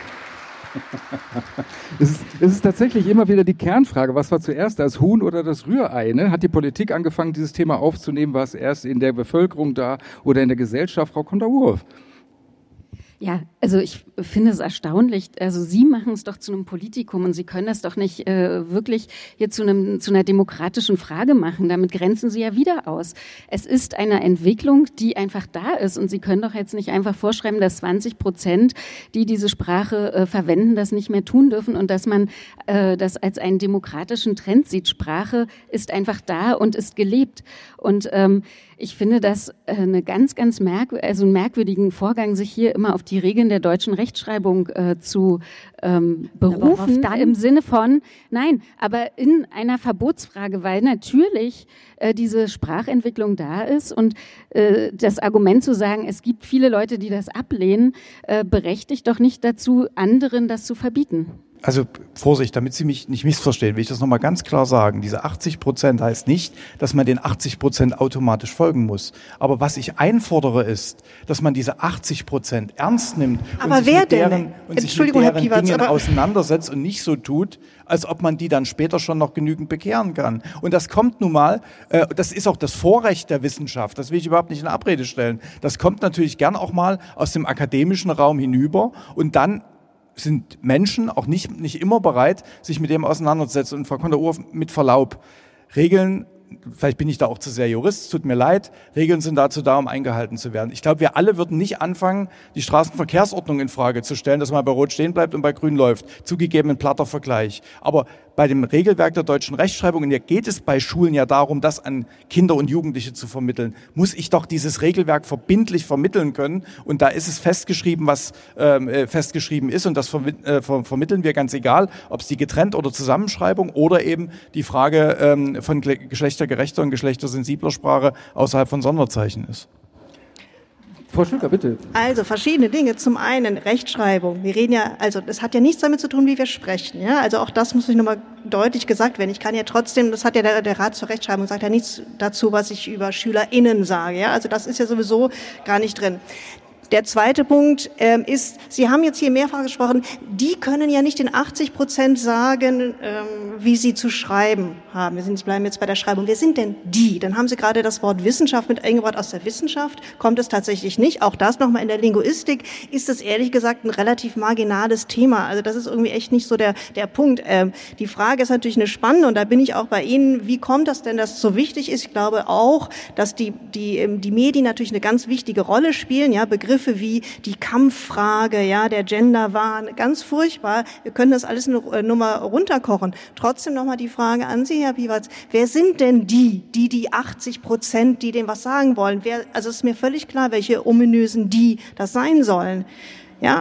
B: Es ist, es ist tatsächlich immer wieder die Kernfrage, was war zuerst, das Huhn oder das Rührei? Ne? Hat die Politik angefangen, dieses Thema aufzunehmen? War es erst in der Bevölkerung da oder in der Gesellschaft? Frau Konda-Urow?
E: Ja, also ich finde es erstaunlich. Also Sie machen es doch zu einem Politikum und Sie können das doch nicht äh, wirklich hier zu einem zu einer demokratischen Frage machen. Damit grenzen Sie ja wieder aus. Es ist eine Entwicklung, die einfach da ist und Sie können doch jetzt nicht einfach vorschreiben, dass zwanzig Prozent, die diese Sprache äh, verwenden, das nicht mehr tun dürfen und dass man äh, das als einen demokratischen Trend sieht. Sprache ist einfach da und ist gelebt. Und ähm, ich finde das äh, eine ganz, ganz merkwürdig, also einen merkwürdigen Vorgang, sich hier immer auf die Regeln der deutschen Rechtschreibung äh, zu ähm, berufen, im Sinne von, nein, aber in einer Verbotsfrage, weil natürlich äh, diese Sprachentwicklung da ist und äh, das Argument zu sagen, es gibt viele Leute, die das ablehnen, äh, berechtigt doch nicht dazu, anderen das zu verbieten.
F: Also Vorsicht, damit Sie mich nicht missverstehen, will ich das nochmal ganz klar sagen. Diese achtzig Prozent heißt nicht, dass man den achtzig Prozent automatisch folgen muss. Aber was ich einfordere ist, dass man diese achtzig Prozent ernst nimmt
C: aber
F: und sich
C: wer
F: mit deren,
C: denn?
F: und sich mit deren Piewatz, Dingen auseinandersetzt und nicht so tut, als ob man die dann später schon noch genügend bekehren kann. Und das kommt nun mal, äh, das ist auch das Vorrecht der Wissenschaft, das will ich überhaupt nicht in Abrede stellen. Das kommt natürlich gern auch mal aus dem akademischen Raum hinüber und dann sind Menschen auch nicht, nicht immer bereit, sich mit dem auseinanderzusetzen. Und Frau Konda-Urow, mit Verlaub, Regeln, vielleicht bin ich da auch zu sehr Jurist, tut mir leid, Regeln sind dazu da, um eingehalten zu werden. Ich glaube, wir alle würden nicht anfangen, die Straßenverkehrsordnung in Frage zu stellen, dass man bei Rot stehen bleibt und bei Grün läuft. Zugegeben ein platter Vergleich. Aber bei dem Regelwerk der deutschen Rechtschreibung, und hier geht es bei Schulen ja darum, das an Kinder und Jugendliche zu vermitteln, muss ich doch dieses Regelwerk verbindlich vermitteln können. Und da ist es festgeschrieben, was ähm, festgeschrieben ist. Und das ver äh, ver vermitteln wir ganz egal, ob es die Getrennt- oder Zusammenschreibung oder eben die Frage ähm, von geschlechtergerechter und geschlechtersensibler Sprache außerhalb von Sonderzeichen ist.
B: Frau Schlücker, bitte.
C: Also verschiedene Dinge. Zum einen Rechtschreibung. Wir reden ja, also das hat ja nichts damit zu tun, wie wir sprechen. Ja, also auch das muss ich nochmal deutlich gesagt werden. Ich kann ja trotzdem, das hat ja der, der Rat zur Rechtschreibung, sagt ja nichts dazu, was ich über SchülerInnen sage. Ja, also das ist ja sowieso gar nicht drin. Der zweite Punkt ähm, ist, Sie haben jetzt hier mehrfach gesprochen, die können ja nicht in achtzig Prozent sagen, ähm, wie sie zu schreiben haben. Wir sind, bleiben jetzt bei der Schreibung. Wer sind denn die? Dann haben Sie gerade das Wort Wissenschaft mit eingebracht. Aus der Wissenschaft kommt es tatsächlich nicht. Auch das nochmal in der Linguistik ist es ehrlich gesagt ein relativ marginales Thema. Also das ist irgendwie echt nicht so der, der Punkt. Ähm, die Frage ist natürlich eine spannende und da bin ich auch bei Ihnen. Wie kommt das denn, dass es so wichtig ist? Ich glaube auch, dass die, die, die Medien natürlich eine ganz wichtige Rolle spielen. Ja, Begriffe wie die Kampffrage, ja, der Genderwahn, ganz furchtbar. Wir können das alles nur, nur mal runterkochen. Trotzdem nochmal die Frage an Sie, Herr Piewatz. Wer sind denn die, die die achtzig Prozent, die dem was sagen wollen? Wer, also es ist mir völlig klar, welche ominösen die das sein sollen. Ja.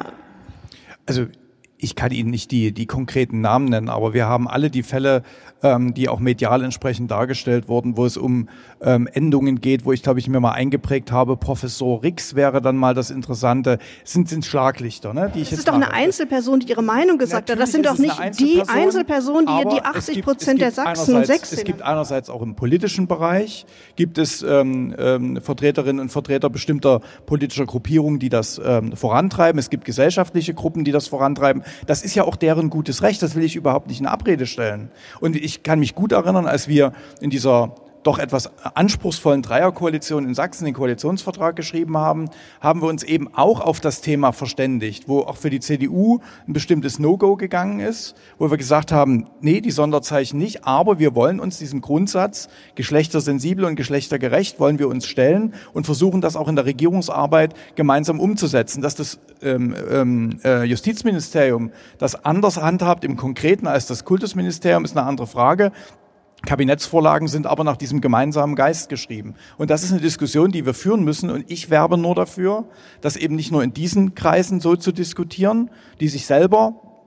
F: Also ich kann Ihnen nicht die, die konkreten Namen nennen, aber wir haben alle die Fälle, ähm, die auch medial entsprechend dargestellt wurden, wo es um ähm, Endungen geht, wo ich, glaube ich, mir mal eingeprägt habe, Professor Rix wäre dann mal das Interessante. Es sind, sind Schlaglichter, ne? Die ich
C: das
F: jetzt
C: ist doch eine Einzelperson, die ihre Meinung gesagt hat. Das sind doch nicht die Einzelpersonen, die die achtzig Prozent der Sachsen und Sächsinnen.
F: Es gibt einerseits auch im politischen Bereich, gibt es ähm, ähm, Vertreterinnen und Vertreter bestimmter politischer Gruppierungen, die das ähm, vorantreiben. Es gibt gesellschaftliche Gruppen, die das vorantreiben. Das ist ja auch deren gutes Recht, das will ich überhaupt nicht in Abrede stellen. Und ich kann mich gut erinnern, als wir in dieser doch etwas anspruchsvollen Dreierkoalition in Sachsen den Koalitionsvertrag geschrieben haben, haben wir uns eben auch auf das Thema verständigt, wo auch für die C D U ein bestimmtes No-Go gegangen ist, wo wir gesagt haben, nee, die Sonderzeichen nicht, aber wir wollen uns diesem Grundsatz geschlechtersensibel und geschlechtergerecht wollen wir uns stellen und versuchen das auch in der Regierungsarbeit gemeinsam umzusetzen. Dass das ähm, ähm, Justizministerium das anders handhabt im Konkreten als das Kultusministerium, ist eine andere Frage. Kabinettsvorlagen sind aber nach diesem gemeinsamen Geist geschrieben. Und das ist eine Diskussion, die wir führen müssen. Und ich werbe nur dafür, das eben nicht nur in diesen Kreisen so zu diskutieren, die sich selber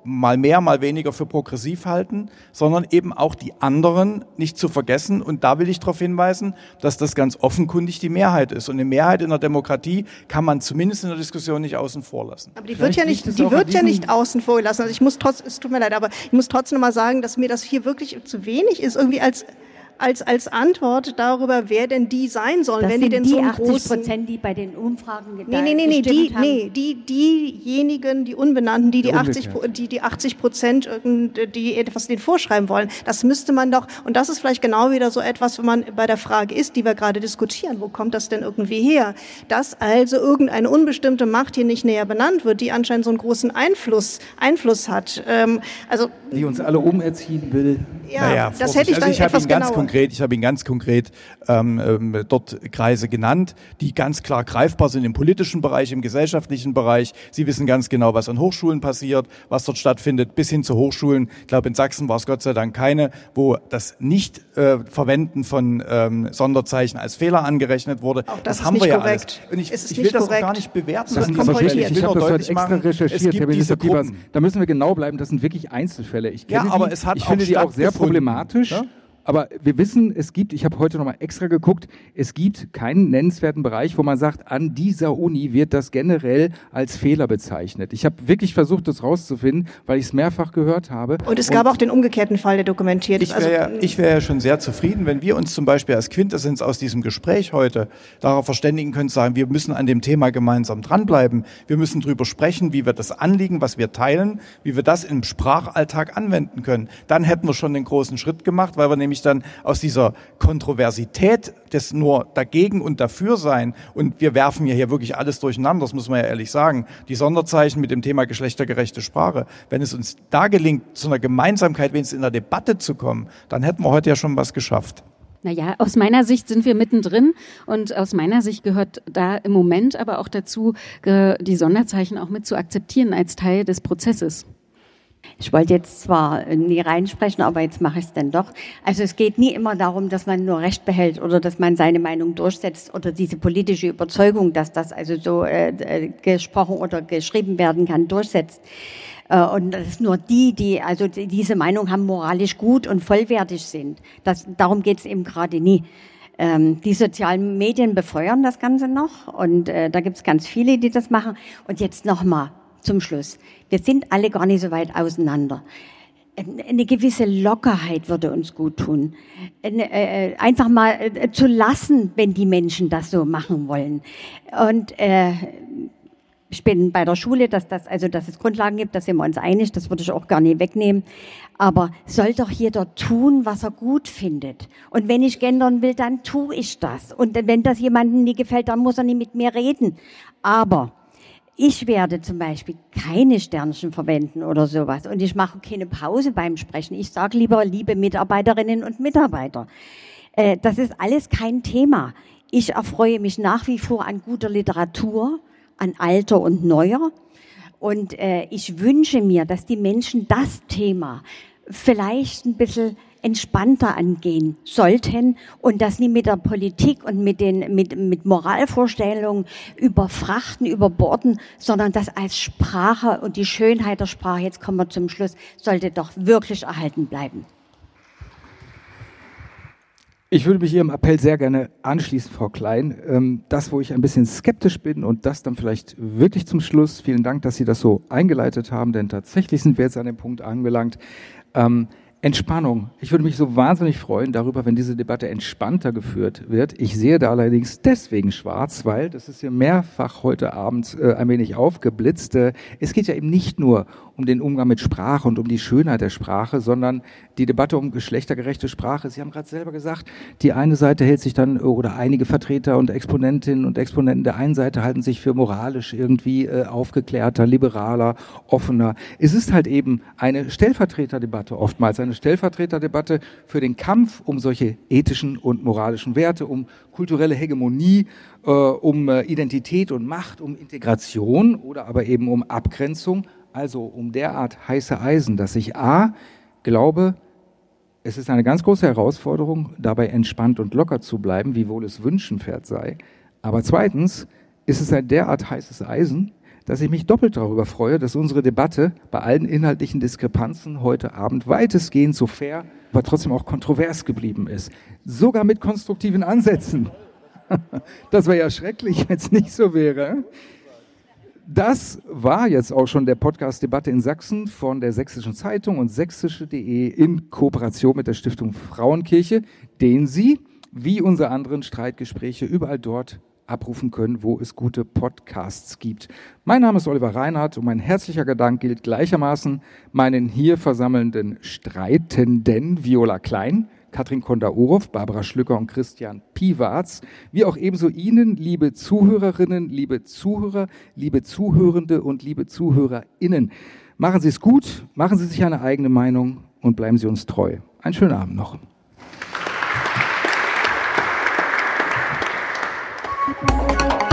F: mal mehr, mal weniger für progressiv halten, sondern eben auch die anderen nicht zu vergessen. Und da will ich darauf hinweisen, dass das ganz offenkundig die Mehrheit ist. Und eine Mehrheit in der Demokratie kann man zumindest in der Diskussion nicht außen vor lassen.
C: Aber die wird ja nicht, die wird ja nicht außen vor gelassen. Also ich muss trotz, es tut mir leid, aber ich muss trotzdem noch mal sagen, dass mir das hier wirklich zu wenig ist, irgendwie als als als Antwort darüber, wer denn die sein sollen,
D: das
C: wenn
D: sind
C: die denn
D: die
C: so einen
D: achtzig
C: großen
D: Prozent, die bei den Umfragen
C: Nee, nee, nee, nee, die,
D: haben.
C: nee, die, diejenigen, die Unbenannten, die die,
B: Die
C: achtzig, die die achtzig Prozent, die etwas denen vorschreiben wollen, das müsste man doch, und das ist vielleicht genau wieder so etwas, wenn man bei der Frage ist, die wir gerade diskutieren, wo kommt das denn irgendwie her? Dass also irgendeine unbestimmte Macht hier nicht näher benannt wird, die anscheinend so einen großen Einfluss, Einfluss hat. Ähm, also,
B: die uns alle umerziehen will.
C: Ja,
F: naja,
C: das hätte ich dann
F: also ich
C: etwas
F: ihn ganz
C: genauer.
F: konkret, ich habe ihn ganz konkret ähm, ähm, dort Kreise genannt, die ganz klar greifbar sind im politischen Bereich, im gesellschaftlichen Bereich. Sie wissen ganz genau, was an Hochschulen passiert, was dort stattfindet, bis hin zu Hochschulen. Ich glaube, in Sachsen war es Gott sei Dank keine, wo das Nicht-Verwenden äh, von ähm, Sonderzeichen als Fehler angerechnet wurde.
C: Auch das,
F: das
C: ist
F: haben
C: nicht
F: wir ja
C: korrekt.
F: alles. Und ich,
C: es ist
F: ich will
C: nicht
F: das
C: korrekt.
F: auch gar nicht bewerten.
C: Das
B: Das
C: wird
B: sind aber wirklich,
C: kommuniziert.
B: ich habe das heute extra
F: machen,
B: recherchiert,
F: es gibt
B: Herr Minister
F: diese
B: Piepers.
F: Gruppen.
B: Da müssen wir genau bleiben, das sind wirklich Einzelfälle. Ich kenne
F: Ja, aber
B: die,
F: es hat
B: ich
F: auch
B: finde die auch sehr
F: stattgefunden,
B: problematisch.
F: ne?
B: Aber wir wissen, es gibt, ich habe heute nochmal extra geguckt, es gibt keinen nennenswerten Bereich, wo man sagt, an dieser Uni wird das generell als Fehler bezeichnet. Ich habe wirklich versucht, das rauszufinden, weil ich es mehrfach gehört habe.
C: Und es gab auch den umgekehrten Fall, der dokumentiert ist.
F: Ich wäre
C: Also,
F: ja, ich wär ja schon sehr zufrieden, wenn wir uns zum Beispiel als Quintessenz aus diesem Gespräch heute darauf verständigen können, zu sagen, wir müssen an dem Thema gemeinsam dranbleiben. Wir müssen drüber sprechen, wie wir das Anliegen, was wir teilen, wie wir das im Sprachalltag anwenden können. Dann hätten wir schon den großen Schritt gemacht, weil wir nämlich dann aus dieser Kontroversität des nur dagegen und dafür sein, und wir werfen ja hier wirklich alles durcheinander, das muss man ja ehrlich sagen, die Sonderzeichen mit dem Thema geschlechtergerechte Sprache, wenn es uns da gelingt, zu einer Gemeinsamkeit wenigstens in der Debatte zu kommen, dann hätten wir heute ja schon was geschafft.
E: Naja, aus meiner Sicht sind wir mittendrin, und aus meiner Sicht gehört da im Moment aber auch dazu, die Sonderzeichen auch mit zu akzeptieren als Teil des Prozesses.
D: Ich wollte jetzt zwar nie reinsprechen, aber jetzt mache ich es dann doch. Also es geht nie immer darum, dass man nur Recht behält oder dass man seine Meinung durchsetzt oder diese politische Überzeugung, dass das also so äh, gesprochen oder geschrieben werden kann, durchsetzt. Äh, und das ist nur die, die also die, diese Meinung haben, moralisch gut und vollwertig sind. Das, darum geht es eben gerade nie. Ähm, die sozialen Medien befeuern das Ganze noch, und äh, da gibt es ganz viele, die das machen. Und jetzt nochmal zum Schluss. Wir sind alle gar nicht so weit auseinander. Eine gewisse Lockerheit würde uns gut tun. Eine, äh, einfach mal äh, zu lassen, wenn die Menschen das so machen wollen. Und äh, ich bin bei der Schule, dass das, also dass es Grundlagen gibt, da sind wir uns einig, das würde ich auch gar nicht wegnehmen. Aber soll doch jeder tun, was er gut findet. Und wenn ich gendern will, dann tue ich das. Und wenn das jemandem nie gefällt, dann muss er nicht mit mir reden. Aber ich werde zum Beispiel keine Sternchen verwenden oder sowas. Und ich mache keine Pause beim Sprechen. Ich sage lieber, liebe Mitarbeiterinnen und Mitarbeiter. Äh, das ist alles kein Thema. Ich erfreue mich nach wie vor an guter Literatur, an alter und neuer. Und äh, ich wünsche mir, dass die Menschen das Thema vielleicht ein bisschen entspannter angehen sollten und das nicht mit der Politik und mit den mit mit Moralvorstellungen überfrachten, überborden, sondern das als Sprache und die Schönheit der Sprache, jetzt kommen wir zum Schluss, sollte doch wirklich erhalten bleiben.
B: Ich würde mich Ihrem Appell sehr gerne anschließen, Frau Klein. Das, wo ich ein bisschen skeptisch bin, und das dann vielleicht wirklich zum Schluss, vielen Dank, dass Sie das so eingeleitet haben, denn tatsächlich sind wir jetzt an dem Punkt angelangt, ähm, Entspannung. Ich würde mich so wahnsinnig freuen darüber, wenn diese Debatte entspannter geführt wird. Ich sehe da allerdings deswegen schwarz, weil, das ist hier mehrfach heute Abend äh, ein wenig aufgeblitzt, äh, es geht ja eben nicht nur um den Umgang mit Sprache und um die Schönheit der Sprache, sondern die Debatte um geschlechtergerechte Sprache. Sie haben gerade selber gesagt, die eine Seite hält sich dann, oder einige Vertreter und Exponentinnen und Exponenten der einen Seite halten sich für moralisch irgendwie äh, aufgeklärter, liberaler, offener. Es ist halt eben eine Stellvertreterdebatte oftmals, eine Stellvertreterdebatte für den Kampf um solche ethischen und moralischen Werte, um kulturelle Hegemonie, äh, um äh, Identität und Macht, um Integration oder aber eben um Abgrenzung, also um derart heiße Eisen, dass ich a, glaube, es ist eine ganz große Herausforderung, dabei entspannt und locker zu bleiben, wiewohl es wünschenswert sei. Aber zweitens ist es ein derart heißes Eisen, dass ich mich doppelt darüber freue, dass unsere Debatte bei allen inhaltlichen Diskrepanzen heute Abend weitestgehend so fair, aber trotzdem auch kontrovers geblieben ist. Sogar mit konstruktiven Ansätzen. Das wäre ja schrecklich, wenn es nicht so wäre. Das war jetzt auch schon der Podcast Debatte in Sachsen von der Sächsischen Zeitung und sächsische punkt de in Kooperation mit der Stiftung Frauenkirche, den Sie, wie unsere anderen Streitgespräche, überall dort abrufen können, wo es gute Podcasts gibt. Mein Name ist Oliver Reinhardt und mein herzlicher Dank gilt gleichermaßen meinen hier versammelnden Streitenden Viola Klein, Katrin Konda-Urow, Barbara Schlücker und Christian Piwarz, wie auch ebenso Ihnen, liebe Zuhörerinnen, liebe Zuhörer, liebe Zuhörende und liebe ZuhörerInnen. Machen Sie es gut, machen Sie sich eine eigene Meinung und bleiben Sie uns treu. Einen schönen Abend noch. Thank you.